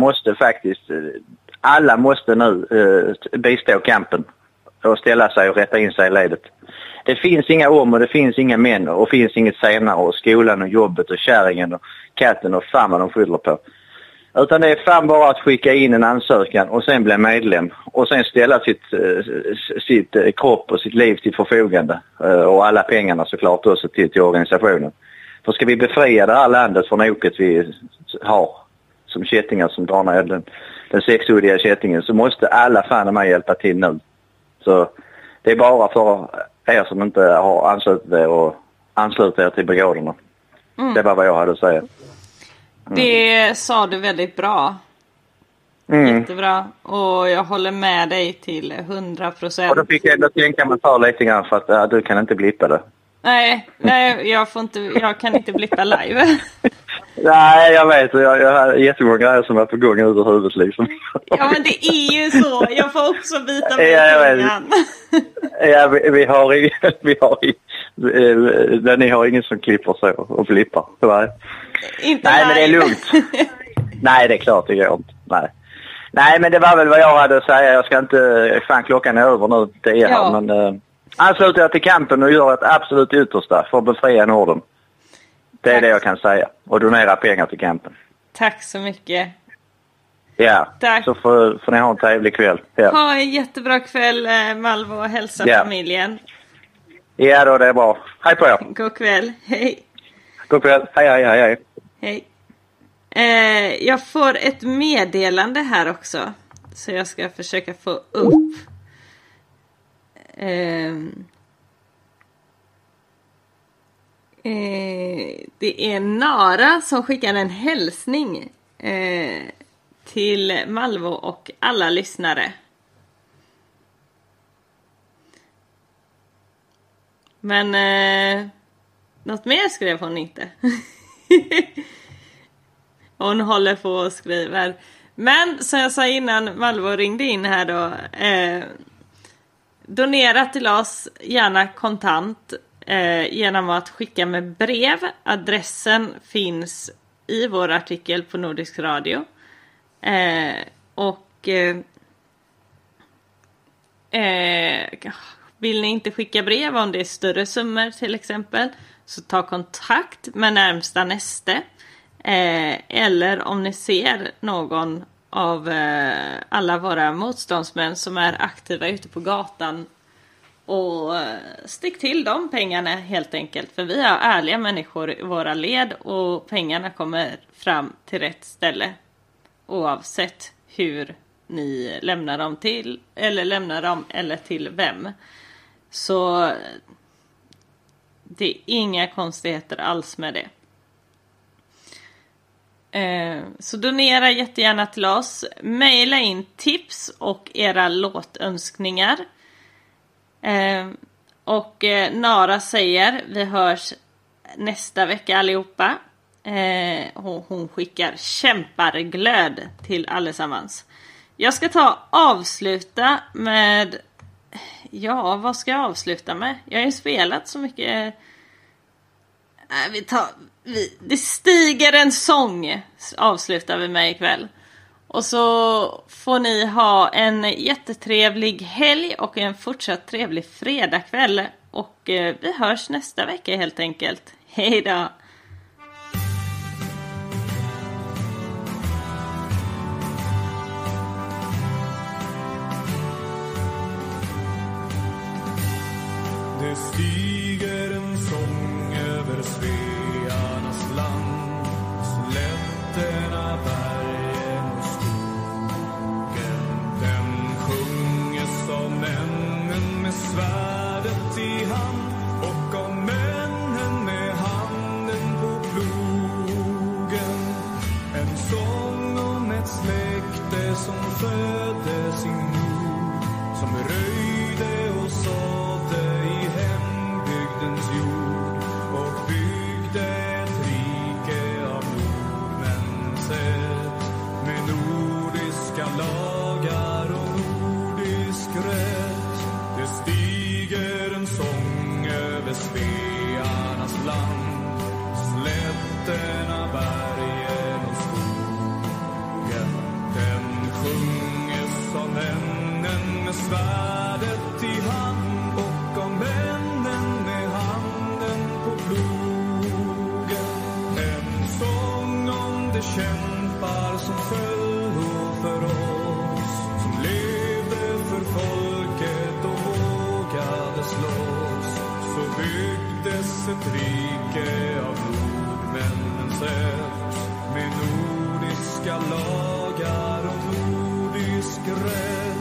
Alla måste nu bistå kampen och ställa sig och rätta in sig i ledet. Det finns inga om och det finns inga män och finns inget senare, och skolan och jobbet och kärringen och katten och fan vad de skyller på. Utan det är fan bara att skicka in en ansökan och sen bli medlem och sen ställa sitt kropp och sitt liv till förfogande, och alla pengarna såklart också till organisationen. För ska vi befria det här landet från oket vi har som kättingar som drar ner den sexuddiga kättingen, så måste alla fan med hjälpa till nu. Så det är bara för er som inte har anslutit er och anslutit er till brigaderna. Det var vad jag hade att säga. Det sa du väldigt bra. Jättebra. Och jag håller med dig till 100%. Och då fick jag ändå tänka mig ta lite grann, för att du kan inte blippa det. Nej, jag kan inte blippa live. Nej, jag vet. Jag har jättemånga grejer som är på gång ut ur huvudet liksom. Ja, men det är ju så. Jag får också bita med tungan. Ja, ni har ingen som klipper så och flippar. Nej, men det är lugnt. Nej, det är klart det går inte. Nej, men det var väl vad jag hade att säga. Jag ska inte... Fan, klockan är över nu. Det är här, men... ansluter jag till kampen och gör ett absolut yttersta för att befria Norden. Det är det jag kan säga. Och donera pengar till kampen. Tack så mycket. Ja, tack. Så får ni ha en trevlig kväll. Ja. Ha en jättebra kväll, Malvo, och hälsa familjen. Ja, då det är bra. Hej på er. God kväll. Hej. God kväll. Hej. Hej. Jag får ett meddelande här också. Så jag ska försöka få upp. Det är Nara som skickar en hälsning till Malvo och alla lyssnare. Men något mer skrev hon inte. Hon håller på och skriver. Men som jag sa innan Malvo ringde in här då. Donera till oss gärna kontant genom att skicka med brev. Adressen finns i vår artikel på Nordisk Radio. Vill ni inte skicka brev om det är större summor till exempel, så ta kontakt med närmsta näste. Eller om ni ser någon av alla våra motståndsmän som är aktiva ute på gatan, och stick till de pengarna helt enkelt. För vi har ärliga människor i våra led och pengarna kommer fram till rätt ställe. Oavsett hur ni lämnar dem till, eller till vem. Så det är inga konstigheter alls med det. Så donera jättegärna till oss. Maila in tips och era låtönskningar. Och Nara säger, vi hörs nästa vecka allihopa. Hon skickar kämparglöd till allesammans. Jag ska avsluta med... Ja, vad ska jag avsluta med? Jag har ju spelat så mycket... Det stiger en sång, avslutar vi med ikväll. Och så får ni ha en jättetrevlig helg och en fortsatt trevlig fredagkväll. Och vi hörs nästa vecka helt enkelt. Hej då! Det stiger en sång över Svearnas land, slätterna, bergen och skogen. Den sjunges av männen med svärdet i hand och av männen med handen på plogen. En sång om ett släkte som födde sin mor, som röjde och sådde i hembygdens jord och byggde ett rike av nordmäns sätt, med nordiska lagar och nordisk rätt. Det stiger en sång över Svearnas land, slätterna, bergen och skogen. Den sjunges av männen med svärdet i hand och av männen med handen på plogen. En sång om de kämpar som föll för oss, som levde för folket och vågade slåss. Så byggdes ett rike av nordmännens sätt, med nordiska lagar och nordisk rätt.